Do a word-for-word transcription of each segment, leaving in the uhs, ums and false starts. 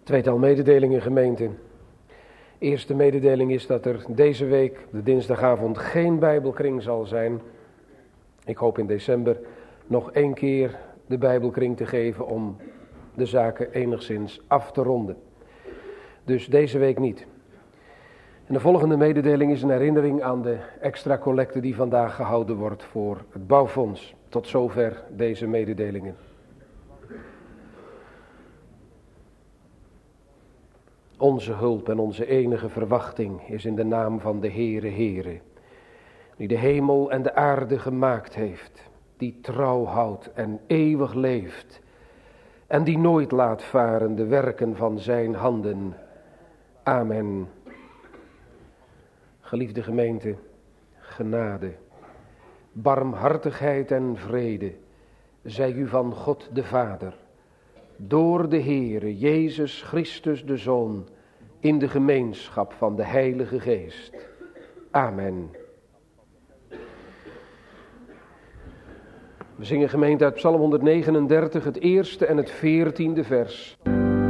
Tweetal mededelingen, gemeente. Eerste mededeling is dat er deze week, de dinsdagavond, geen Bijbelkring zal zijn. Ik hoop in december nog één keer de Bijbelkring te geven om de zaken enigszins af te ronden. Dus deze week niet. En de volgende mededeling is een herinnering aan de extra collecte die vandaag gehouden wordt voor het bouwfonds. Tot zover deze mededelingen. Onze hulp en onze enige verwachting is in de naam van de Heere Heere, die de hemel en de aarde gemaakt heeft, die trouw houdt en eeuwig leeft, en die nooit laat varen de werken van zijn handen. Amen. Geliefde gemeente, genade, barmhartigheid en vrede zij u van God de Vader, door de Heere Jezus Christus de Zoon, in de gemeenschap van de Heilige Geest. Amen. We zingen, gemeente, uit Psalm honderdnegenendertig, het eerste en het veertiende vers.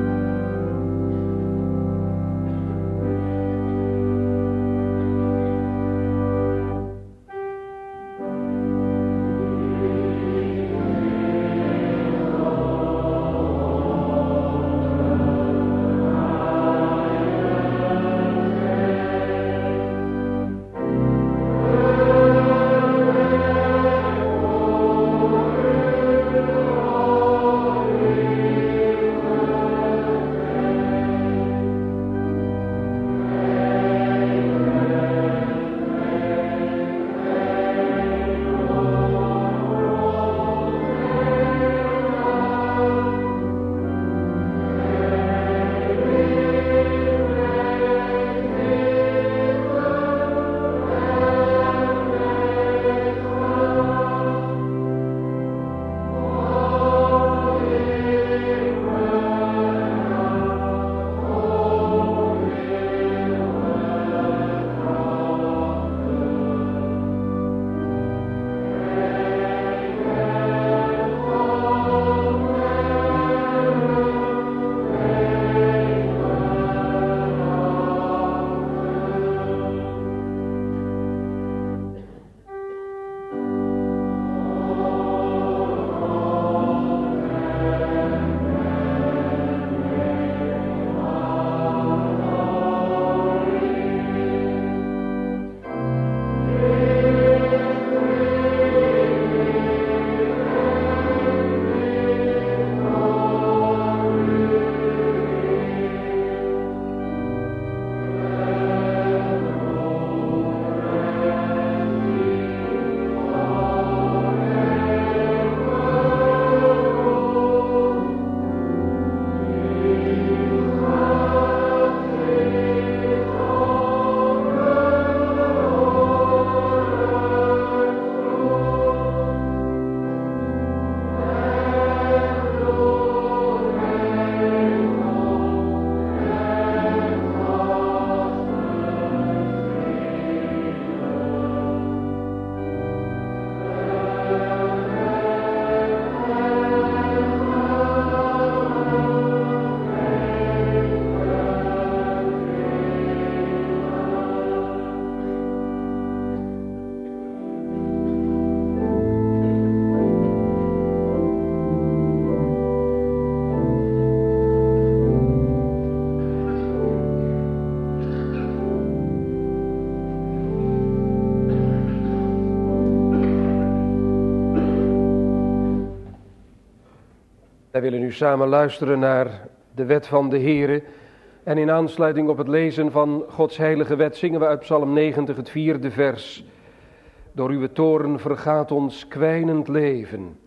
Wij willen nu samen luisteren naar de wet van de Heere. En in aansluiting op het lezen van Gods heilige wet zingen we uit Psalm negentig het vierde vers. Door uw toorn vergaat ons kwijnend leven.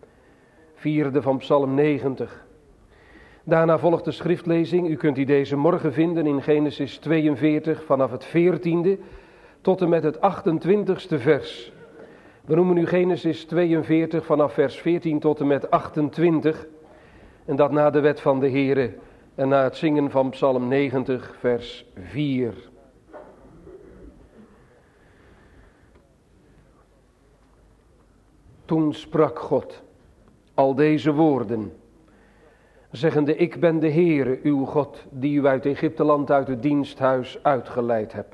Vierde van Psalm negentig. Daarna volgt de schriftlezing. U kunt die deze morgen vinden in Genesis tweeënveertig vanaf het veertiende tot en met het achtentwintigste vers. We noemen nu Genesis tweeënveertig vanaf vers veertien tot en met achtentwintig. En dat na de wet van de Heere en na het zingen van Psalm negentig vers vier. Toen sprak God al deze woorden. zeggende, ik ben de Heere, uw God, die u uit Egypteland uit het diensthuis uitgeleid hebt.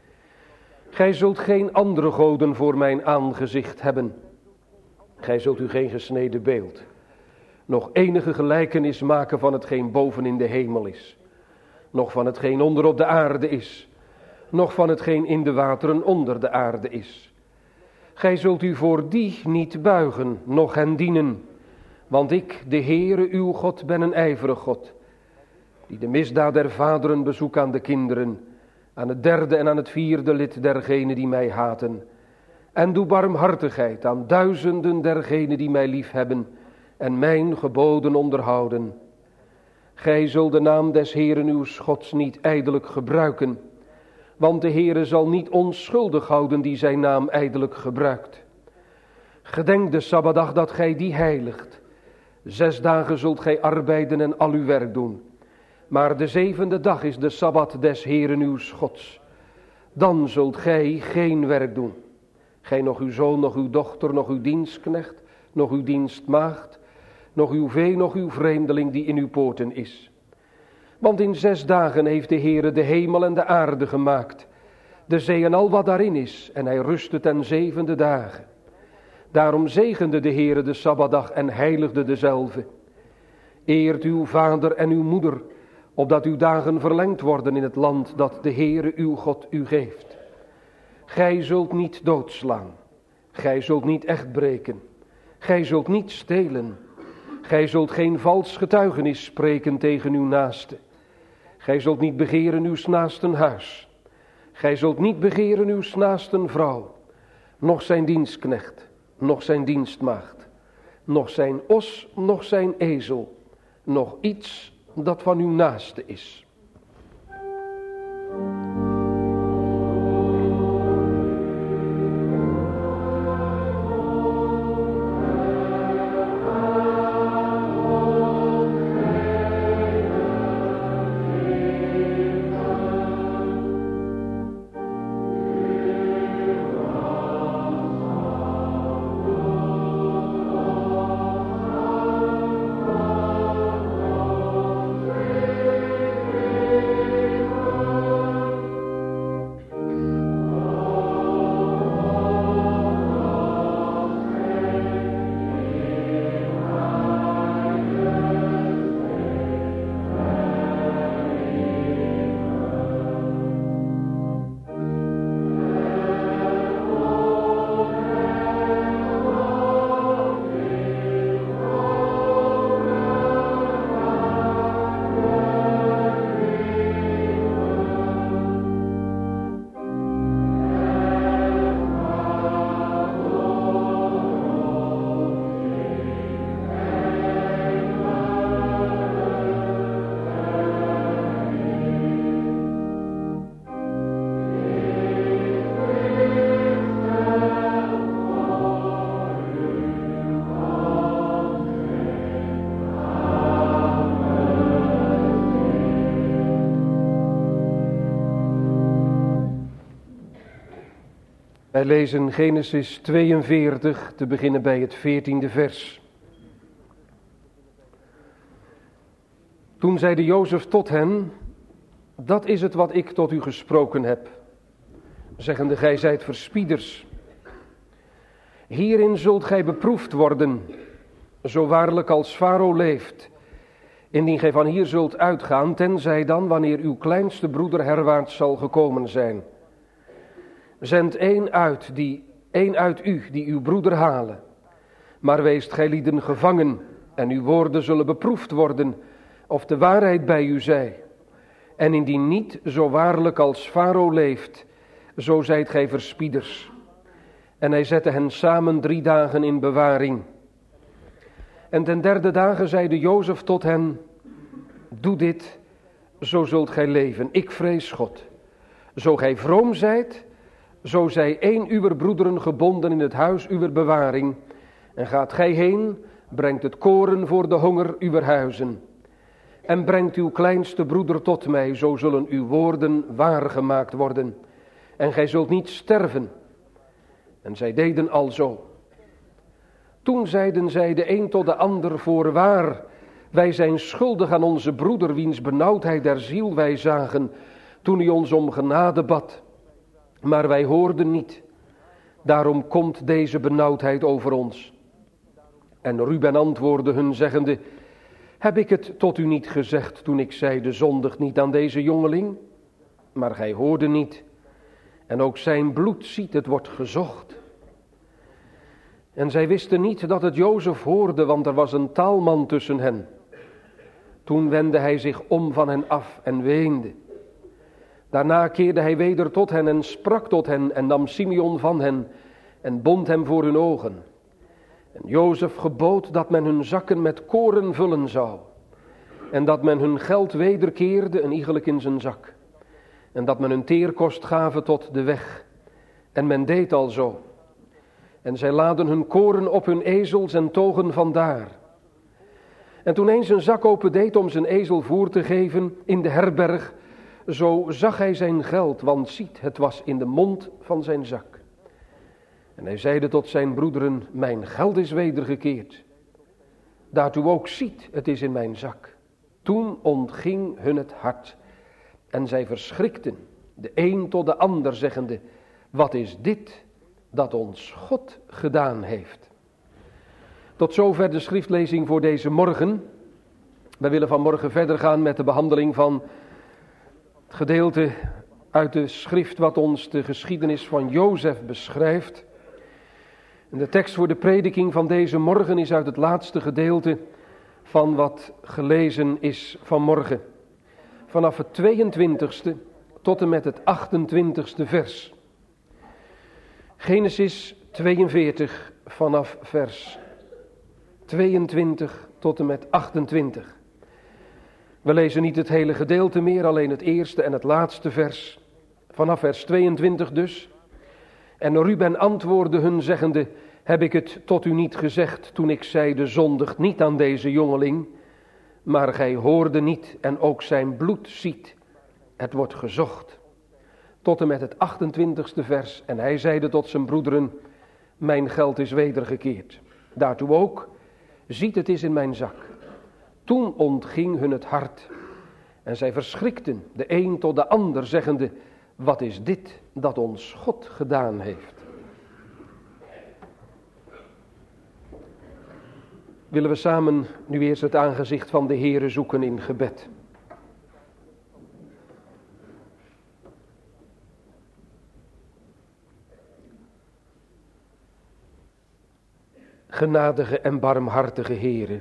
Gij zult geen andere goden voor mijn aangezicht hebben. Gij zult u geen gesneden beeld, nog enige gelijkenis maken van hetgeen boven in de hemel is, nog van hetgeen onder op de aarde is, nog van hetgeen in de wateren onder de aarde is. Gij zult u voor die niet buigen, noch hen dienen, want ik, de Heere, uw God, ben een ijverig God, die de misdaad der vaderen bezoek aan de kinderen, aan het derde en aan het vierde lid dergenen die mij haten, en doe barmhartigheid aan duizenden dergenen die mij liefhebben en mijn geboden onderhouden. Gij zult de naam des Heeren uw Gods niet ijdelijk gebruiken, want de Heere zal niet onschuldig houden die zijn naam ijdelijk gebruikt. Gedenk de Sabbatdag dat gij die heiligt. Zes dagen zult gij arbeiden en al uw werk doen. Maar de zevende dag is de Sabbat des Heeren uw Gods. Dan zult gij geen werk doen. Gij nog uw zoon, nog uw dochter, nog uw dienstknecht, nog uw dienstmaagd, nog uw vee, nog uw vreemdeling die in uw poorten is. Want in zes dagen heeft de Heere de hemel en de aarde gemaakt, de zee en al wat daarin is, en hij rustte ten zevende dagen. Daarom zegende de Heere de Sabbatdag en heiligde dezelve. Eert uw vader en uw moeder, opdat uw dagen verlengd worden in het land dat de Heere uw God u geeft. Gij zult niet doodslaan, gij zult niet echt breken, gij zult niet stelen, gij zult geen vals getuigenis spreken tegen uw naaste. Gij zult niet begeren uw naasten huis, gij zult niet begeren uw naasten vrouw, noch zijn dienstknecht, noch zijn dienstmaagd, noch zijn os, noch zijn ezel, noch iets dat van uw naaste is. Wij lezen Genesis tweeënveertig, te beginnen bij het veertiende vers. Toen zeide Jozef tot hen, dat is het wat ik tot u gesproken heb, zeggende, gij zijt verspieders. Hierin zult gij beproefd worden, zo waarlijk als Farao leeft, indien gij van hier zult uitgaan, tenzij dan wanneer uw kleinste broeder herwaarts zal gekomen zijn. Zend één uit, die, één uit u, die uw broeder halen. Maar weest gij lieden gevangen, en uw woorden zullen beproefd worden, of de waarheid bij u zij. En indien niet, zo waarlijk als Farao leeft, zo zijt gij verspieders. En hij zette hen samen drie dagen in bewaring. En ten derde dagen zeide Jozef tot hen, doe dit, zo zult gij leven. Ik vrees God. Zo gij vroom zijt, zo zij één uwer broederen gebonden in het huis uwer bewaring. En gaat gij heen, brengt het koren voor de honger uwer huizen. En brengt uw kleinste broeder tot mij, zo zullen uw woorden waargemaakt worden. En gij zult niet sterven. En zij deden alzo. Toen zeiden zij de een tot de ander, voorwaar, Wij zijn schuldig aan onze broeder, wiens benauwdheid der ziel wij zagen, toen hij ons om genade bad. Maar wij hoorden niet. Daarom komt deze benauwdheid over ons. En Ruben antwoordde hun zeggende: heb ik het tot u niet gezegd toen ik zeide, zondig niet aan deze jongeling? Maar gij hoorde niet. En ook zijn bloed ziet, het wordt gezocht. En zij wisten niet dat het Jozef hoorde, want er was een taalman tussen hen. Toen wendde hij zich om van hen af en weende. Daarna keerde hij weder tot hen en sprak tot hen en nam Simeon van hen en bond hem voor hun ogen. En Jozef gebood dat men hun zakken met koren vullen zou. En dat men hun geld wederkeerde, een iegelijk in zijn zak. En dat men hun teerkost gaven tot de weg. En men deed al zo. En zij laden hun koren op hun ezels en togen vandaar. En toen een zijn zak opendeed om zijn ezel voer te geven in de herberg, zo zag hij zijn geld, want ziet, het was in de mond van zijn zak. En hij zeide tot zijn broederen: mijn geld is wedergekeerd. Daartoe ook ziet, het is in mijn zak. Toen ontging hun het hart. En zij verschrikten, de een tot de ander, zeggende: wat is dit dat ons God gedaan heeft? Tot zover de schriftlezing voor deze morgen. Wij willen vanmorgen verder gaan met de behandeling van het gedeelte uit de schrift wat ons de geschiedenis van Jozef beschrijft. En de tekst voor de prediking van deze morgen is uit het laatste gedeelte van wat gelezen is vanmorgen. Vanaf het tweeëntwintigste tot en met het achtentwintigste vers. Genesis tweeënveertig vanaf vers tweeëntwintig tot en met achtentwintig. We lezen niet het hele gedeelte meer, alleen het eerste en het laatste vers. Vanaf vers tweeëntwintig dus. En Ruben antwoordde hun zeggende: heb ik het tot u niet gezegd toen ik zeide, zondig niet aan deze jongeling? Maar gij hoorde niet en ook zijn bloed ziet, het wordt gezocht. Tot en met het achtentwintigste vers. En hij zeide tot zijn broederen: mijn geld is wedergekeerd. Daartoe ook, ziet, het is in mijn zak. Toen ontging hun het hart. En zij verschrikten, de een tot de ander, zeggende: wat is dit dat ons God gedaan heeft? Willen we samen nu eerst het aangezicht van de Heere zoeken in gebed. Genadige en barmhartige Heere,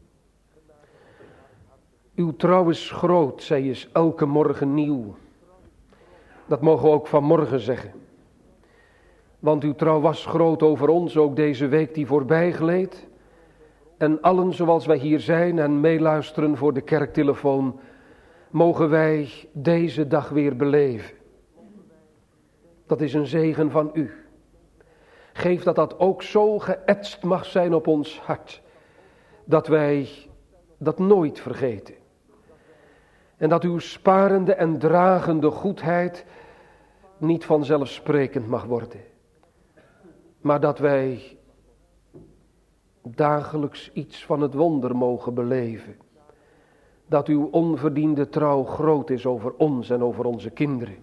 uw trouw is groot, zij is elke morgen nieuw. Dat mogen we ook vanmorgen zeggen. Want uw trouw was groot over ons, ook deze week die voorbij gleed. En allen zoals wij hier zijn en meeluisteren voor de kerktelefoon, mogen wij deze dag weer beleven. Dat is een zegen van u. Geef dat dat ook zo geëtst mag zijn op ons hart, dat wij dat nooit vergeten. En dat uw sparende en dragende goedheid niet vanzelfsprekend mag worden. Maar dat wij dagelijks iets van het wonder mogen beleven. Dat uw onverdiende trouw groot is over ons en over onze kinderen.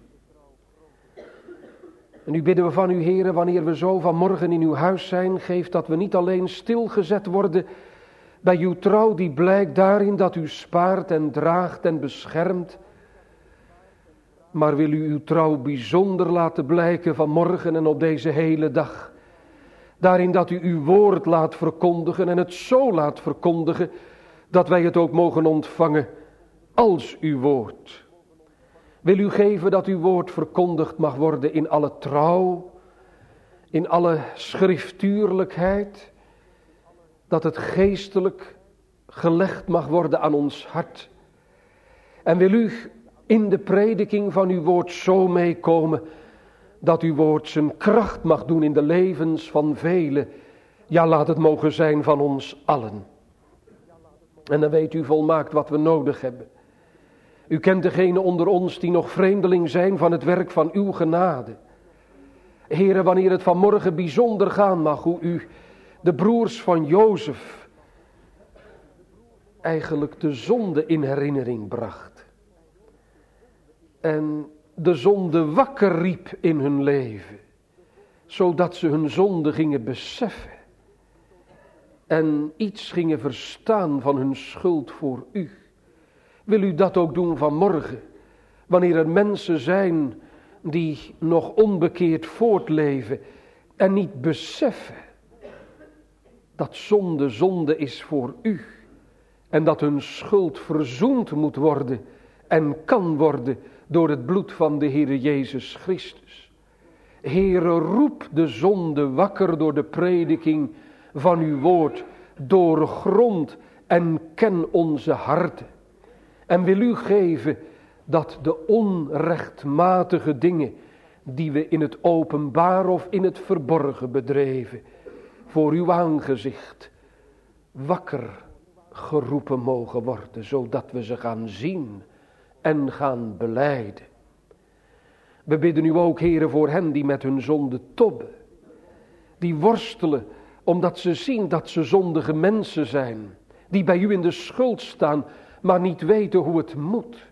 En nu bidden we van u, Heere, wanneer we zo vanmorgen in uw huis zijn, geef dat we niet alleen stilgezet worden bij uw trouw, die blijkt daarin dat u spaart en draagt en beschermt. Maar wil u uw trouw bijzonder laten blijken vanmorgen en op deze hele dag. Daarin dat u uw woord laat verkondigen en het zo laat verkondigen dat wij het ook mogen ontvangen als uw woord. Wil u geven dat uw woord verkondigd mag worden in alle trouw, in alle schriftuurlijkheid, dat het geestelijk gelegd mag worden aan ons hart. En wil u in de prediking van uw woord zo meekomen dat uw woord zijn kracht mag doen in de levens van velen. Ja, laat het mogen zijn van ons allen. En dan weet u volmaakt wat we nodig hebben. U kent degenen onder ons die nog vreemdeling zijn van het werk van uw genade. Heere, wanneer het vanmorgen bijzonder gaan mag, hoe u de broers van Jozef eigenlijk de zonde in herinnering bracht. En de zonde wakker riep in hun leven, zodat ze hun zonde gingen beseffen. En iets gingen verstaan van hun schuld voor u. Wil u dat ook doen vanmorgen? Wanneer er mensen zijn die nog onbekeerd voortleven en niet beseffen dat zonde zonde is voor u. En dat hun schuld verzoend moet worden en kan worden door het bloed van de Heere Jezus Christus. Heere, roep de zonde wakker door de prediking van uw woord. Doorgrond en ken onze harten. En wil u geven dat de onrechtmatige dingen die we in het openbaar of in het verborgen bedreven, voor uw aangezicht wakker geroepen mogen worden, zodat we ze gaan zien en gaan belijden. We bidden u ook, Heere, voor hen die met hun zonde tobben, die worstelen omdat ze zien dat ze zondige mensen zijn, die bij u in de schuld staan, maar niet weten hoe het moet.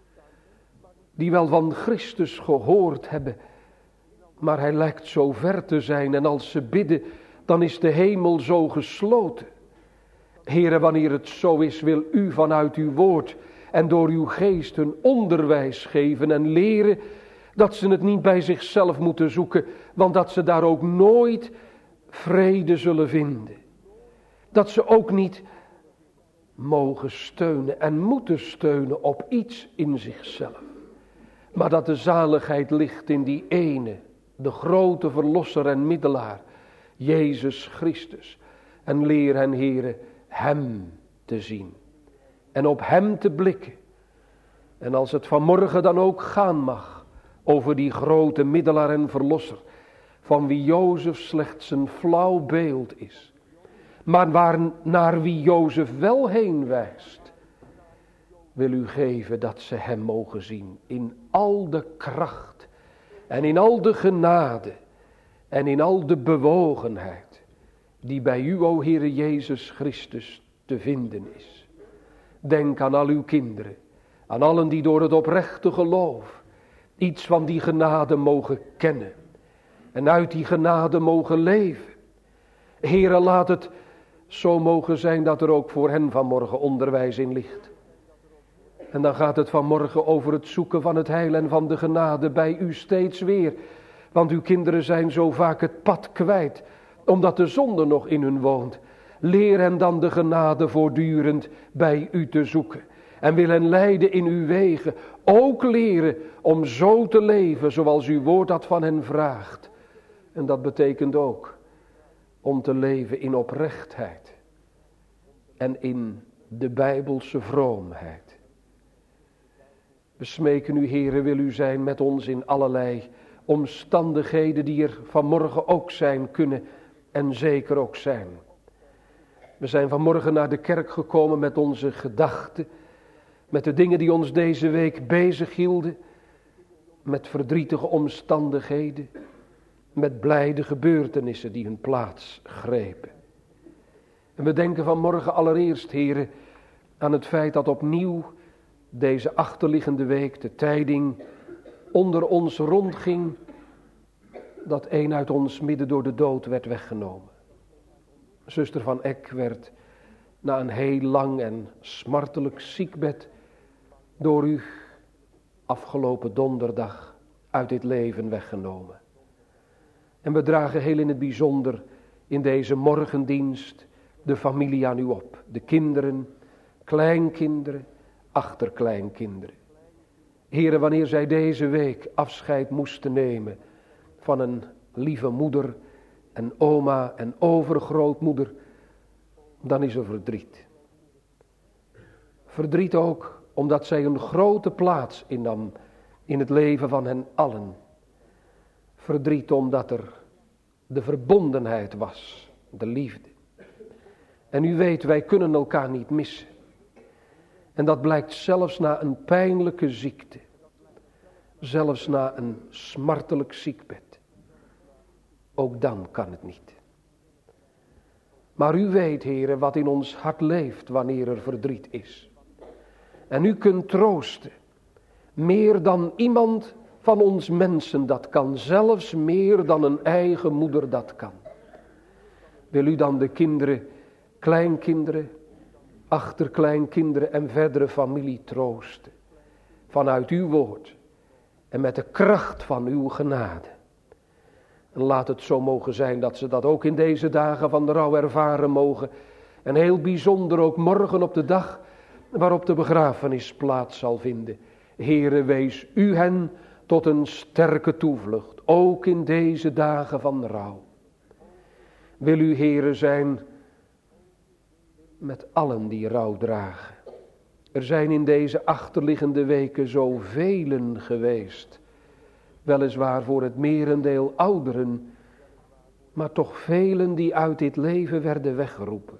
Die wel van Christus gehoord hebben, maar hij lijkt zo ver te zijn en als ze bidden, dan is de hemel zo gesloten. Heere, wanneer het zo is, wil u vanuit uw woord en door uw geest een onderwijs geven en leren dat ze het niet bij zichzelf moeten zoeken, want dat ze daar ook nooit vrede zullen vinden. Dat ze ook niet mogen steunen en moeten steunen op iets in zichzelf. Maar dat de zaligheid ligt in die ene, de grote verlosser en middelaar, Jezus Christus. En leer hen, Heere, hem te zien. En op hem te blikken. En als het vanmorgen dan ook gaan mag over die grote middelaar en verlosser, van wie Jozef slechts een flauw beeld is. Maar waar, naar wie Jozef wel heen wijst, wil u geven dat ze hem mogen zien in al de kracht en in al de genade en in al de bewogenheid die bij u, o Heere Jezus Christus, te vinden is. Denk aan al uw kinderen, aan allen die door het oprechte geloof iets van die genade mogen kennen en uit die genade mogen leven. Heere, laat het zo mogen zijn dat er ook voor hen vanmorgen onderwijs in ligt. En dan gaat het vanmorgen over het zoeken van het heil en van de genade bij u steeds weer. Want uw kinderen zijn zo vaak het pad kwijt, omdat de zonde nog in hun woont. Leer hen dan de genade voortdurend bij u te zoeken. En wil hen leiden in uw wegen. Ook leren om zo te leven zoals uw woord dat van hen vraagt. En dat betekent ook om te leven in oprechtheid. En in de Bijbelse vroomheid. We smeken u, Heere, wil u zijn met ons in allerlei omstandigheden die er vanmorgen ook zijn kunnen en zeker ook zijn. We zijn vanmorgen naar de kerk gekomen met onze gedachten, met de dingen die ons deze week bezig hielden, met verdrietige omstandigheden, met blijde gebeurtenissen die hun plaats grepen. En we denken vanmorgen allereerst, Heere, aan het feit dat opnieuw deze achterliggende week de tijding onder ons rondging, dat een uit ons midden door de dood werd weggenomen. Zuster van Eck werd na een heel lang en smartelijk ziekbed door u afgelopen donderdag uit dit leven weggenomen. En we dragen heel in het bijzonder in deze morgendienst de familie aan u op. De kinderen, kleinkinderen, achterkleinkinderen. Heren, wanneer zij deze week afscheid moesten nemen van een lieve moeder en oma en overgrootmoeder, dan is er verdriet. Verdriet ook omdat zij een grote plaats innam in het leven van hen allen. Verdriet omdat er de verbondenheid was, de liefde. En u weet, wij kunnen elkaar niet missen. En dat blijkt zelfs na een pijnlijke ziekte. Zelfs na een smartelijk ziekbed. Ook dan kan het niet. Maar u weet, Heere, wat in ons hart leeft wanneer er verdriet is. En u kunt troosten, meer dan iemand van ons mensen dat kan, zelfs meer dan een eigen moeder dat kan. Wil u dan de kinderen, kleinkinderen, achterkleinkinderen en verdere familie troosten, vanuit uw woord en met de kracht van uw genade. En laat het zo mogen zijn dat ze dat ook in deze dagen van de rouw ervaren mogen. En heel bijzonder ook morgen op de dag waarop de begrafenis plaats zal vinden. Heere, wees u hen tot een sterke toevlucht, ook in deze dagen van de rouw. Wil u, Heere, zijn met allen die rouw dragen. Er zijn in deze achterliggende weken zoveel geweest. Weliswaar voor het merendeel ouderen, maar toch velen die uit dit leven werden weggeroepen.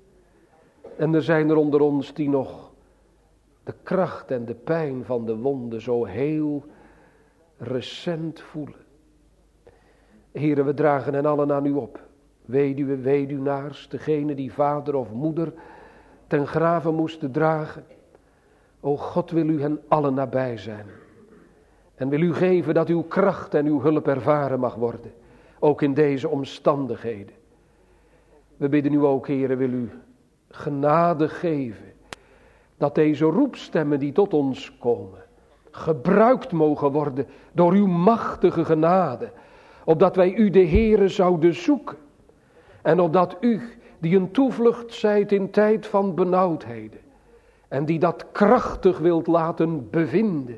En er zijn er onder ons die nog de kracht en de pijn van de wonden zo heel recent voelen. Heere, we dragen hen allen aan u op. Weduwe, weduwnaars, degene die vader of moeder ten grave moesten dragen. O God, wil u hen allen nabij zijn. En wil u geven dat uw kracht en uw hulp ervaren mag worden. Ook in deze omstandigheden. We bidden u ook, Heere, wil u genade geven. Dat deze roepstemmen die tot ons komen, gebruikt mogen worden door uw machtige genade. Opdat wij u, de Heere, zouden zoeken. En opdat u, die een toevlucht zijt in tijd van benauwdheden. En die dat krachtig wilt laten bevinden.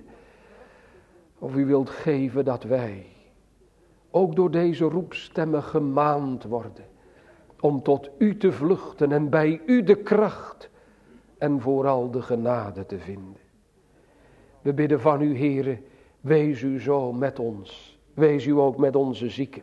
Of u wilt geven dat wij ook door deze roepstemmen gemaand worden. Om tot u te vluchten en bij u de kracht en vooral de genade te vinden. We bidden van u, Heere, wees u zo met ons. Wees u ook met onze zieken.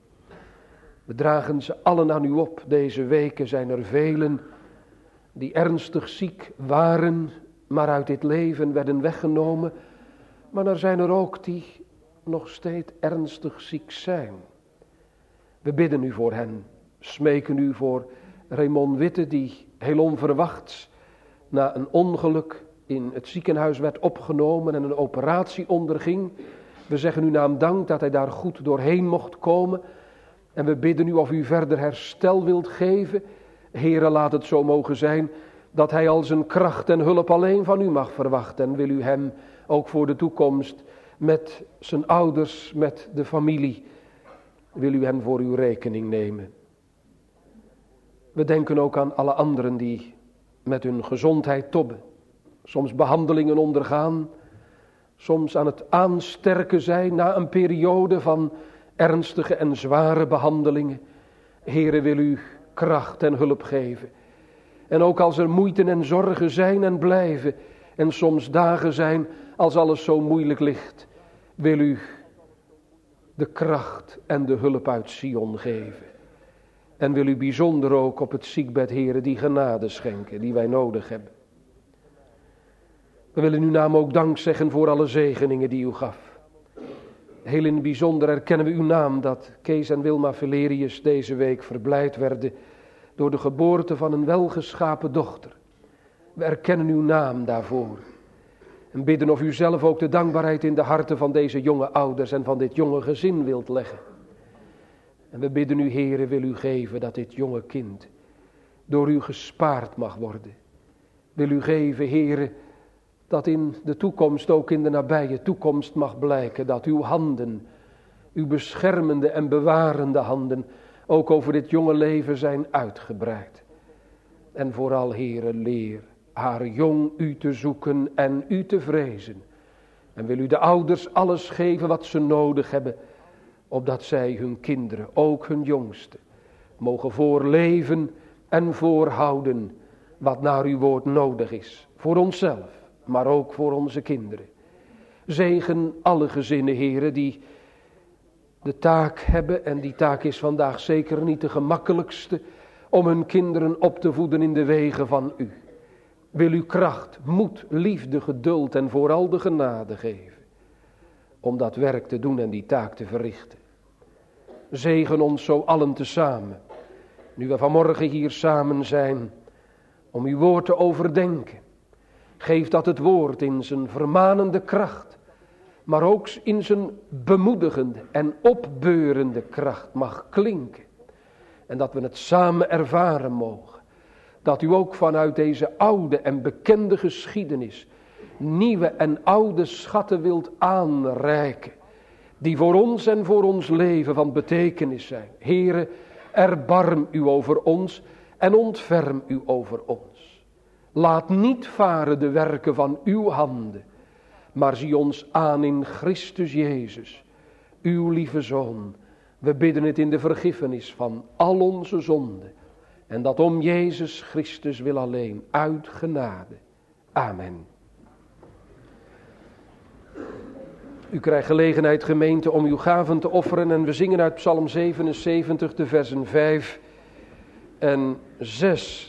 We dragen ze allen aan u op. Deze weken zijn er velen die ernstig ziek waren, maar uit dit leven werden weggenomen. Maar er zijn er ook die nog steeds ernstig ziek zijn. We bidden u voor hen. Smeken u voor Raymond Witte, die heel onverwachts na een ongeluk in het ziekenhuis werd opgenomen en een operatie onderging. We zeggen uw naam dank dat hij daar goed doorheen mocht komen. En we bidden u of u verder herstel wilt geven. Heere, laat het zo mogen zijn dat hij al zijn kracht en hulp alleen van u mag verwachten. En wil u hem ook voor de toekomst met zijn ouders, met de familie, wil u hen voor uw rekening nemen. We denken ook aan alle anderen die met hun gezondheid tobben. Soms behandelingen ondergaan. Soms aan het aansterken zijn na een periode van ernstige en zware behandelingen. Heere, wil u kracht en hulp geven. En ook als er moeite en zorgen zijn en blijven. En soms dagen zijn als alles zo moeilijk ligt. Wil u de kracht en de hulp uit Sion geven. En wil u bijzonder ook op het ziekbed, Heere, die genade schenken die wij nodig hebben. We willen uw naam ook dank zeggen voor alle zegeningen die u gaf. Heel in het bijzonder erkennen we uw naam dat Kees en Wilma Valerius deze week verblijd werden door de geboorte van een welgeschapen dochter. We erkennen uw naam daarvoor. En bidden of u zelf ook de dankbaarheid in de harten van deze jonge ouders en van dit jonge gezin wilt leggen. En we bidden u, Heere, wil u geven dat dit jonge kind door u gespaard mag worden. Wil u geven, Heere, dat in de toekomst, ook in de nabije toekomst mag blijken dat uw handen, uw beschermende en bewarende handen, ook over dit jonge leven zijn uitgebreid. En vooral, Heere, leer haar jong u te zoeken en u te vrezen. En wil u de ouders alles geven wat ze nodig hebben, opdat zij hun kinderen, ook hun jongsten, mogen voorleven en voorhouden wat naar uw woord nodig is. Voor onszelf, maar ook voor onze kinderen. Zegen alle gezinnen, Heere, die de taak hebben, en die taak is vandaag zeker niet de gemakkelijkste, om hun kinderen op te voeden in de wegen van u. Wil u kracht, moed, liefde, geduld en vooral de genade geven, om dat werk te doen en die taak te verrichten. Zegen ons zo allen tezamen nu we vanmorgen hier samen zijn om uw woord te overdenken. Geef dat het woord in zijn vermanende kracht, maar ook in zijn bemoedigende en opbeurende kracht mag klinken. En dat we het samen ervaren mogen. Dat u ook vanuit deze oude en bekende geschiedenis nieuwe en oude schatten wilt aanreiken. Die voor ons en voor ons leven van betekenis zijn. Heere, erbarm u over ons en ontferm u over ons. Laat niet varen de werken van uw handen, maar zie ons aan in Christus Jezus, uw lieve Zoon. We bidden het in de vergiffenis van al onze zonden. En dat om Jezus Christus wil alleen, uit genade. Amen. U krijgt gelegenheid, gemeente, om uw gaven te offeren. En we zingen uit Psalm zevenenzeventig, de versen vijf en zes.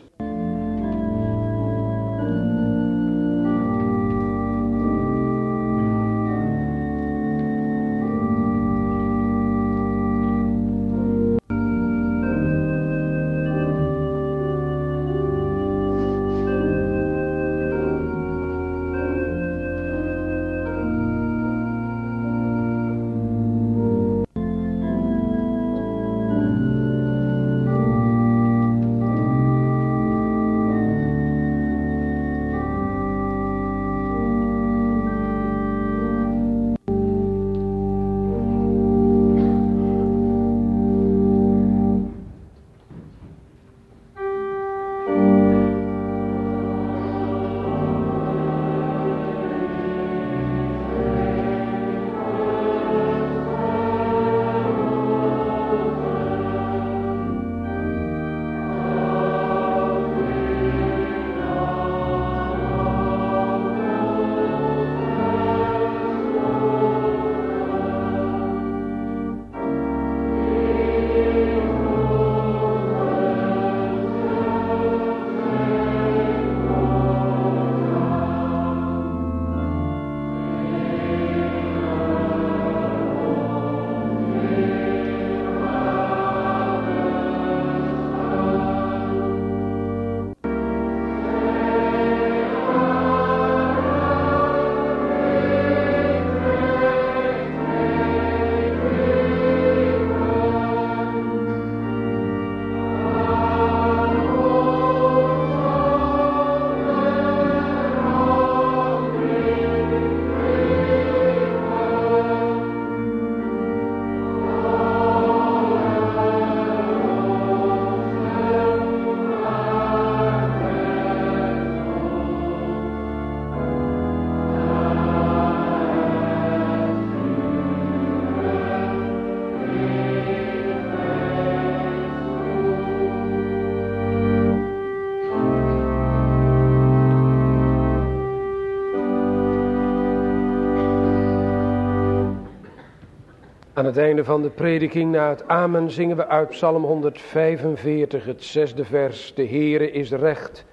Aan het einde van de prediking, na het amen, zingen we uit Psalm honderdvijfenveertig, het zesde vers. De Heere is recht.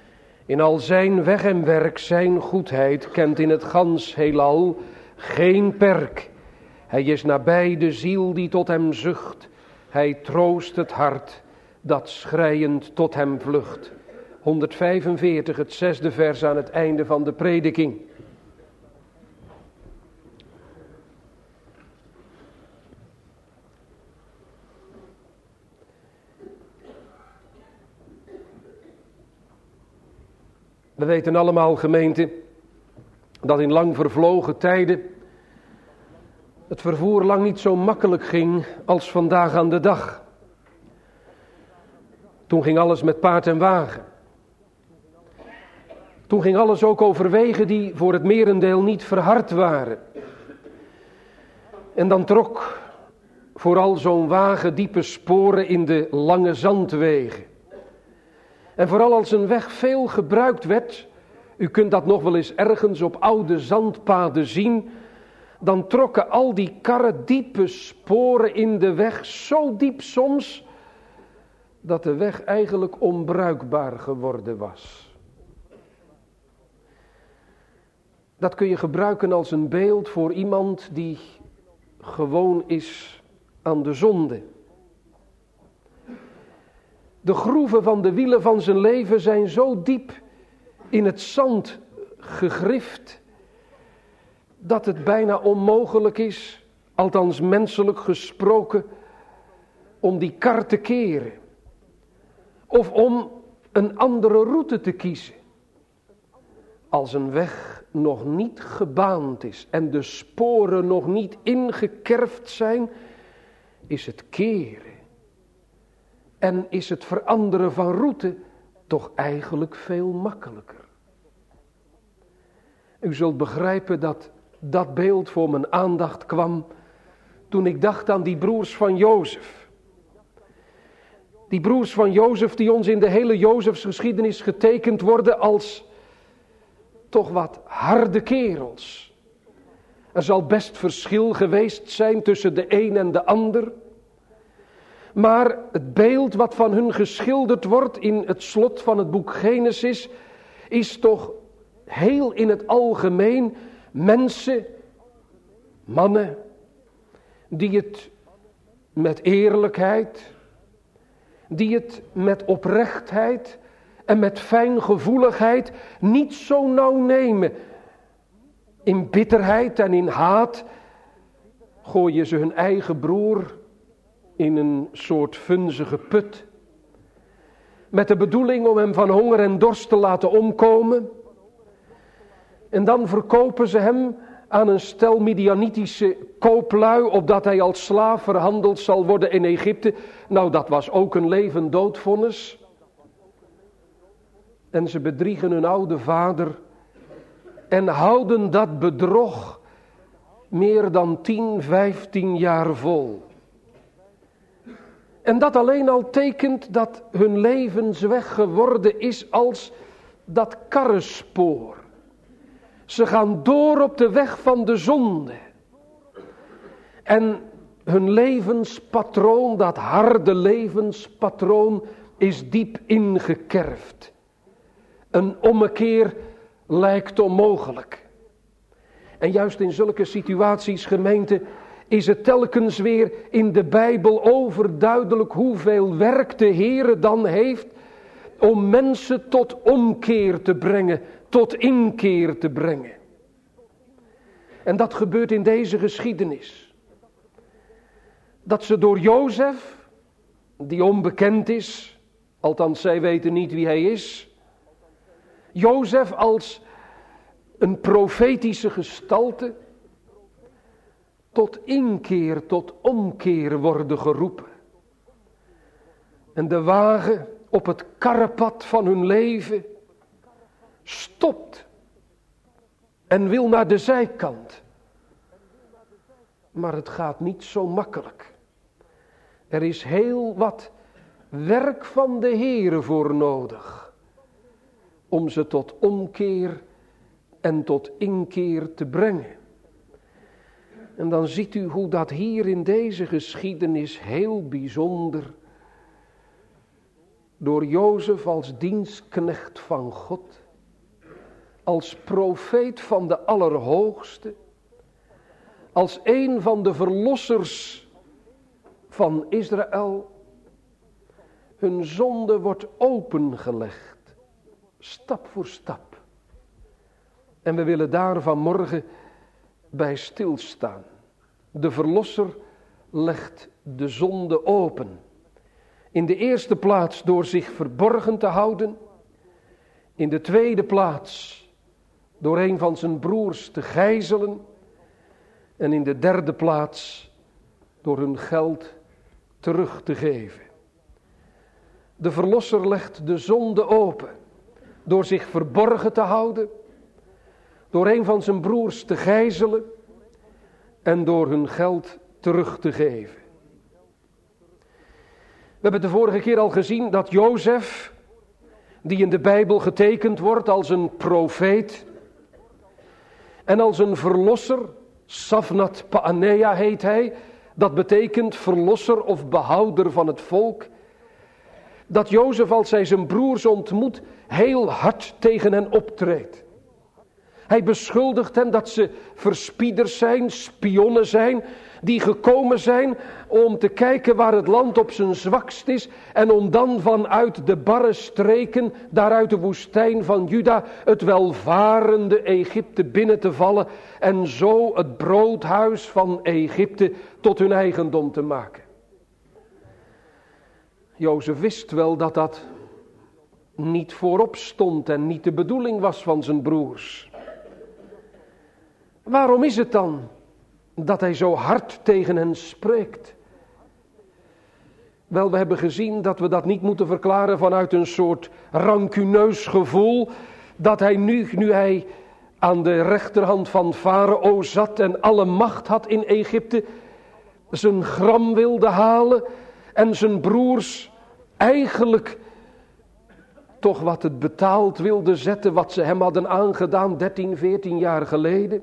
In al zijn weg en werk, zijn goedheid, kent in het gans heelal geen perk. Hij is nabij de ziel die tot hem zucht. Hij troost het hart dat schreiend tot hem vlucht. honderdvijfenveertig, het zesde vers aan het einde van de prediking. We weten allemaal, gemeente, dat in lang vervlogen tijden het vervoer lang niet zo makkelijk ging als vandaag aan de dag. Toen ging alles met paard en wagen. Toen ging alles ook over wegen die voor het merendeel niet verhard waren. En dan trok vooral zo'n wagen diepe sporen in de lange zandwegen. En vooral als een weg veel gebruikt werd, u kunt dat nog wel eens ergens op oude zandpaden zien, dan trokken al die karren diepe sporen in de weg, zo diep soms, dat de weg eigenlijk onbruikbaar geworden was. Dat kun je gebruiken als een beeld voor iemand die gewoon is aan de zonde. De groeven van de wielen van zijn leven zijn zo diep in het zand gegrift, dat het bijna onmogelijk is, althans menselijk gesproken, om die kar te keren. Of om een andere route te kiezen. Als een weg nog niet gebaand is en de sporen nog niet ingekerfd zijn, is het keren. En is het veranderen van route toch eigenlijk veel makkelijker. U zult begrijpen dat dat beeld voor mijn aandacht kwam toen ik dacht aan die broers van Jozef. Die broers van Jozef die ons in de hele Jozefsgeschiedenis getekend worden als toch wat harde kerels. Er zal best verschil geweest zijn tussen de een en de ander. Maar het beeld wat van hun geschilderd wordt in het slot van het boek Genesis is toch heel in het algemeen mensen, mannen, die het met eerlijkheid, die het met oprechtheid en met fijngevoeligheid niet zo nauw nemen. In bitterheid en in haat gooien ze hun eigen broer in een soort vunzige put. Met de bedoeling om hem van honger en dorst te laten omkomen. En dan verkopen ze hem aan een stel Midianitische kooplui, opdat hij als slaaf verhandeld zal worden in Egypte. Nou, dat was ook een levend doodvonnis. En ze bedriegen hun oude vader en houden dat bedrog meer dan tien, vijftien jaar vol. En dat alleen al tekent dat hun levensweg geworden is als dat karrenspoor. Ze gaan door op de weg van de zonde. En hun levenspatroon, dat harde levenspatroon, is diep ingekerfd. Een ommekeer lijkt onmogelijk. En juist in zulke situaties, gemeente, is het telkens weer in de Bijbel overduidelijk hoeveel werk de Heere dan heeft om mensen tot omkeer te brengen, tot inkeer te brengen. En dat gebeurt in deze geschiedenis. Dat ze door Jozef, die onbekend is, althans zij weten niet wie hij is, Jozef als een profetische gestalte, tot inkeer, tot omkeer worden geroepen. En de wagen op het karrepad van hun leven stopt en wil naar de zijkant. Maar het gaat niet zo makkelijk. Er is heel wat werk van de Heere voor nodig om ze tot omkeer en tot inkeer te brengen. En dan ziet u hoe dat hier in deze geschiedenis heel bijzonder door Jozef als dienstknecht van God, als profeet van de Allerhoogste, als een van de verlossers van Israël, hun zonde wordt opengelegd, stap voor stap. En we willen daar vanmorgen bij stilstaan. De verlosser legt de zonde open. In de eerste plaats door zich verborgen te houden. In de tweede plaats door een van zijn broers te gijzelen. En in de derde plaats door hun geld terug te geven. De verlosser legt de zonde open door zich verborgen te houden, door een van zijn broers te gijzelen en door hun geld terug te geven. We hebben de vorige keer al gezien dat Jozef, die in de Bijbel getekend wordt als een profeet en als een verlosser, Safnat Paanea heet hij, dat betekent verlosser of behouder van het volk, dat Jozef als hij zijn broers ontmoet heel hard tegen hen optreedt. Hij beschuldigt hen dat ze verspieders zijn, spionnen zijn, die gekomen zijn om te kijken waar het land op zijn zwakst is en om dan vanuit de barre streken, daaruit de woestijn van Juda, het welvarende Egypte binnen te vallen en zo het broodhuis van Egypte tot hun eigendom te maken. Jozef wist wel dat dat niet voorop stond en niet de bedoeling was van zijn broers. Waarom is het dan dat hij zo hard tegen hen spreekt? Wel, we hebben gezien dat we dat niet moeten verklaren vanuit een soort rancuneus gevoel, dat hij nu, nu hij aan de rechterhand van Farao zat en alle macht had in Egypte, zijn gram wilde halen en zijn broers eigenlijk toch wat het betaald wilde zetten wat ze hem hadden aangedaan dertien, veertien jaar geleden.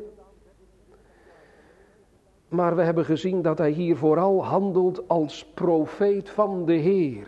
Maar we hebben gezien dat hij hier vooral handelt als profeet van de Heer.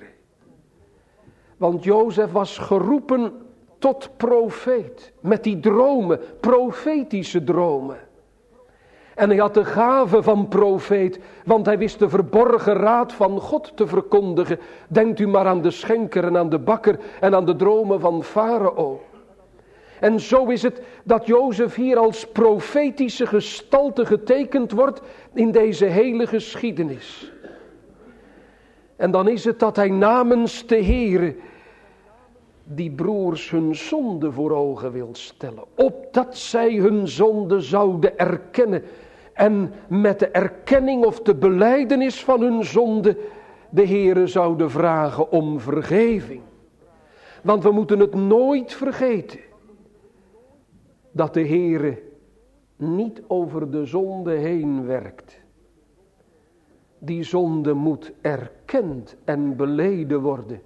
Want Jozef was geroepen tot profeet. Met die dromen, profetische dromen. En hij had de gave van profeet, want hij wist de verborgen raad van God te verkondigen. Denkt u maar aan de schenker en aan de bakker en aan de dromen van Farao. En zo is het dat Jozef hier als profetische gestalte getekend wordt in deze hele geschiedenis. En dan is het dat hij namens de Heere die broers hun zonde voor ogen wil stellen. Opdat zij hun zonde zouden erkennen. En met de erkenning of de belijdenis van hun zonde de Heere zouden vragen om vergeving. Want we moeten het nooit vergeten. Dat de Heere niet over de zonde heen werkt. Die zonde moet erkend en beleden worden.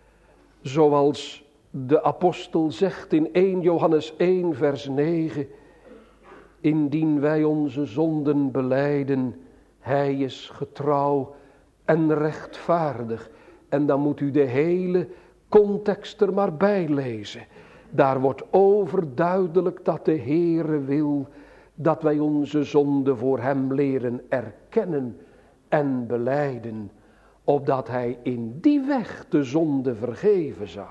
Zoals de apostel zegt in eerste Johannes één vers negen. Indien wij onze zonden belijden, hij is getrouw en rechtvaardig. En dan moet u de hele context er maar bij lezen. Daar wordt overduidelijk dat de Heere wil dat wij onze zonde voor hem leren erkennen en belijden, opdat hij in die weg de zonde vergeven zou.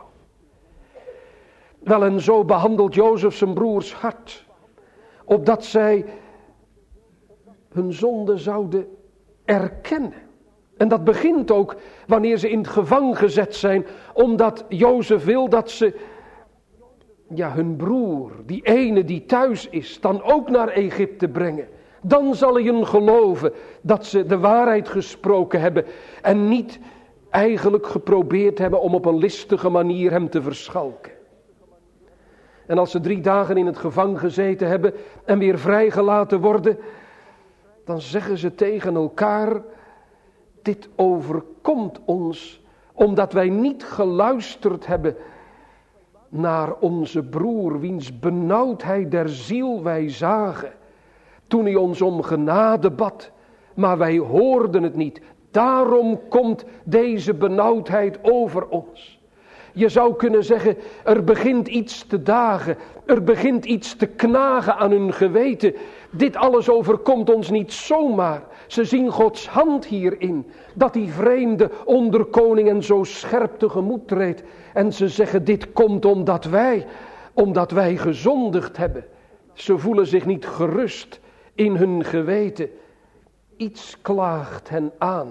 Wel, en zo behandelt Jozef zijn broers hard, opdat zij hun zonde zouden erkennen. En dat begint ook wanneer ze in het gevangen gezet zijn, omdat Jozef wil dat ze ja, hun broer, die ene die thuis is, dan ook naar Egypte brengen. Dan zal hij hun geloven dat ze de waarheid gesproken hebben en niet eigenlijk geprobeerd hebben om op een listige manier hem te verschalken. En als ze drie dagen in het gevangen gezeten hebben en weer vrijgelaten worden, dan zeggen ze tegen elkaar: dit overkomt ons omdat wij niet geluisterd hebben naar onze broer, wiens benauwdheid der ziel wij zagen, toen hij ons om genade bad, maar wij hoorden het niet. Daarom komt deze benauwdheid over ons. Je zou kunnen zeggen, er begint iets te dagen, er begint iets te knagen aan hun geweten. Dit alles overkomt ons niet zomaar. Ze zien Gods hand hierin, dat die vreemde onderkoning en zo scherp tegemoet treedt. En ze zeggen, dit komt omdat wij, omdat wij gezondigd hebben. Ze voelen zich niet gerust in hun geweten. Iets klaagt hen aan.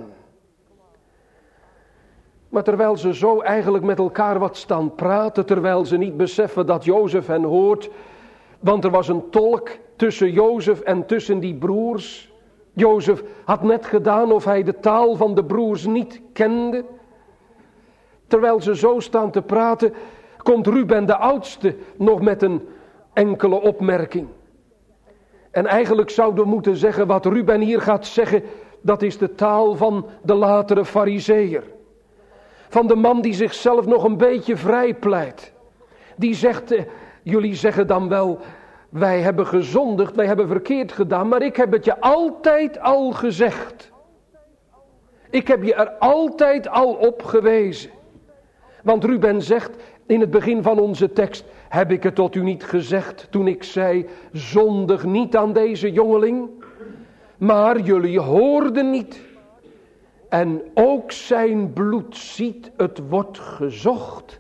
Maar terwijl ze zo eigenlijk met elkaar wat staan praten, terwijl ze niet beseffen dat Jozef hen hoort, want er was een tolk tussen Jozef en tussen die broers. Jozef had net gedaan of hij de taal van de broers niet kende. Terwijl ze zo staan te praten, komt Ruben de oudste nog met een enkele opmerking. En eigenlijk zouden we moeten zeggen, wat Ruben hier gaat zeggen, dat is de taal van de latere Farizeeër. Van de man die zichzelf nog een beetje vrijpleit. Die zegt, eh, jullie zeggen dan wel, wij hebben gezondigd, wij hebben verkeerd gedaan, maar ik heb het je altijd al gezegd. Ik heb je er altijd al op gewezen. Want Ruben zegt, In het begin van onze tekst: heb ik het tot u niet gezegd toen ik zei, zondig niet aan deze jongeling? Maar jullie hoorden niet. En ook zijn bloed ziet, het wordt gezocht.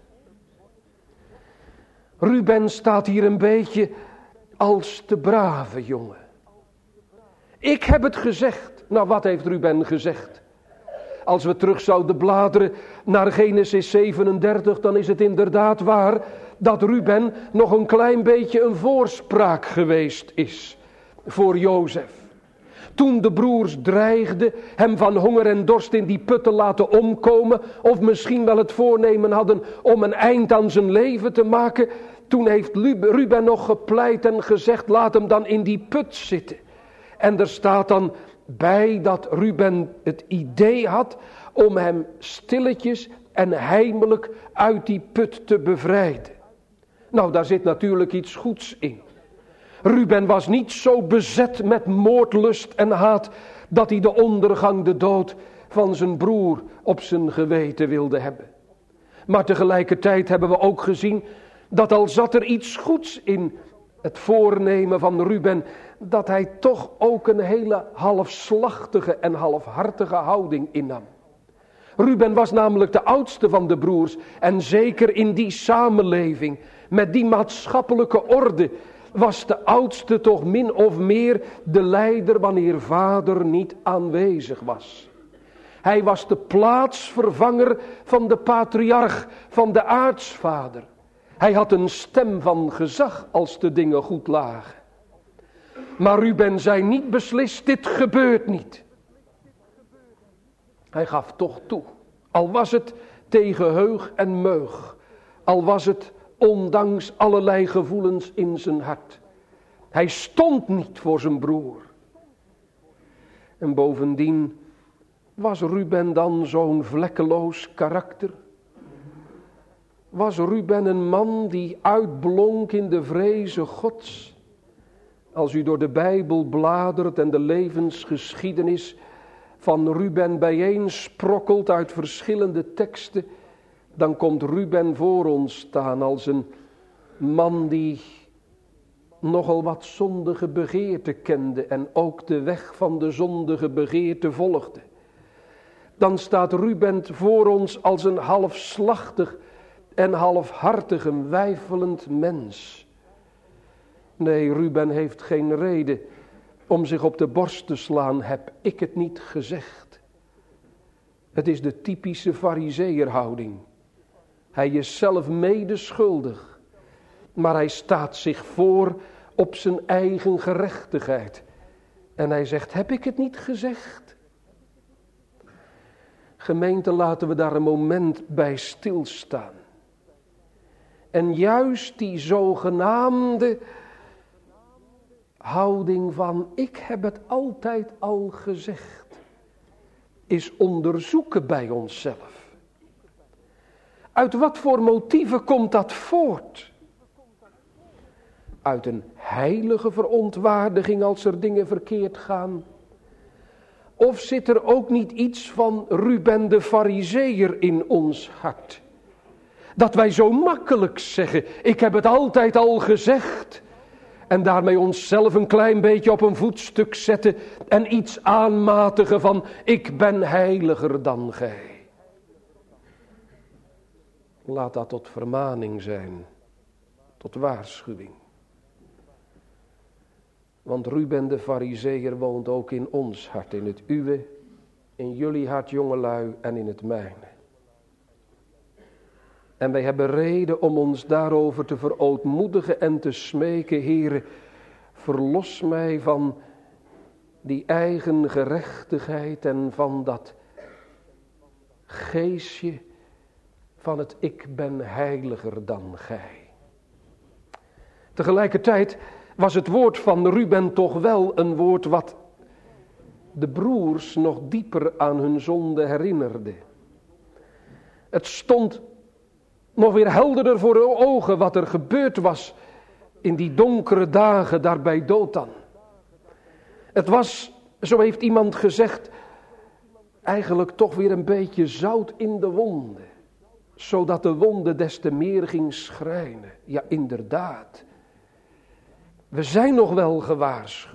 Ruben staat hier een beetje als de brave jongen. Ik heb het gezegd. Nou, wat heeft Ruben gezegd? Als we terug zouden bladeren naar Genesis zevenendertig, dan is het inderdaad waar dat Ruben nog een klein beetje een voorspraak geweest is voor Jozef. Toen de broers dreigden hem van honger en dorst in die put te laten omkomen, of misschien wel het voornemen hadden om een eind aan zijn leven te maken, toen heeft Ruben nog gepleit en gezegd, laat hem dan in die put zitten. En er staat dan bij dat Ruben het idee had om hem stilletjes en heimelijk uit die put te bevrijden. Nou, daar zit natuurlijk iets goeds in. Ruben was niet zo bezet met moordlust en haat dat hij de ondergang, de dood van zijn broer op zijn geweten wilde hebben. Maar tegelijkertijd hebben we ook gezien dat al zat er iets goeds in het voornemen van Ruben, dat hij toch ook een hele halfslachtige en halfhartige houding innam. Ruben was namelijk de oudste van de broers en zeker in die samenleving, met die maatschappelijke orde, was de oudste toch min of meer de leider wanneer vader niet aanwezig was. Hij was de plaatsvervanger van de patriarch, van de aartsvader. Hij had een stem van gezag als de dingen goed lagen. Maar Ruben zei niet beslist, dit gebeurt niet. Hij gaf toch toe. Al was het tegen heug en meug. Al was het ondanks allerlei gevoelens in zijn hart. Hij stond niet voor zijn broer. En bovendien was Ruben dan zo'n vlekkeloos karakter. Was Ruben een man die uitblonk in de vreze Gods. Als u door de Bijbel bladert en de levensgeschiedenis van Ruben bijeensprokkelt uit verschillende teksten, dan komt Ruben voor ons staan als een man die nogal wat zondige begeerte kende en ook de weg van de zondige begeerte volgde. Dan staat Ruben voor ons als een halfslachtig en halfhartig, een weifelend mens. Nee, Ruben heeft geen reden om zich op de borst te slaan, heb ik het niet gezegd. Het is de typische farizeeërhouding. Hij is zelf medeschuldig, maar hij staat zich voor op zijn eigen gerechtigheid. En hij zegt, heb ik het niet gezegd? Gemeente, laten we daar een moment bij stilstaan. En juist die zogenaamde houding van, ik heb het altijd al gezegd, is onderzoeken bij onszelf. Uit wat voor motieven komt dat voort? Uit een heilige verontwaardiging als er dingen verkeerd gaan? Of zit er ook niet iets van Ruben de Farizeeër in ons hart? Dat wij zo makkelijk zeggen, ik heb het altijd al gezegd. En daarmee onszelf een klein beetje op een voetstuk zetten en iets aanmatigen van, ik ben heiliger dan gij. Laat dat tot vermaning zijn, tot waarschuwing. Want Ruben de Farizeeër woont ook in ons hart, in het uwe, in jullie hart jongelui en in het mijne. En wij hebben reden om ons daarover te verootmoedigen en te smeken, Heere, verlos mij van die eigen gerechtigheid en van dat geestje van het ik ben heiliger dan gij. Tegelijkertijd was het woord van Ruben toch wel een woord wat de broers nog dieper aan hun zonde herinnerde. Het stond nog weer helderder voor de ogen wat er gebeurd was in die donkere dagen daar bij Dothan. Het was, zo heeft iemand gezegd, eigenlijk toch weer een beetje zout in de wonden. zodat de wonde des te meer ging schrijnen. Ja, inderdaad. We zijn nog wel gewaarschuwd.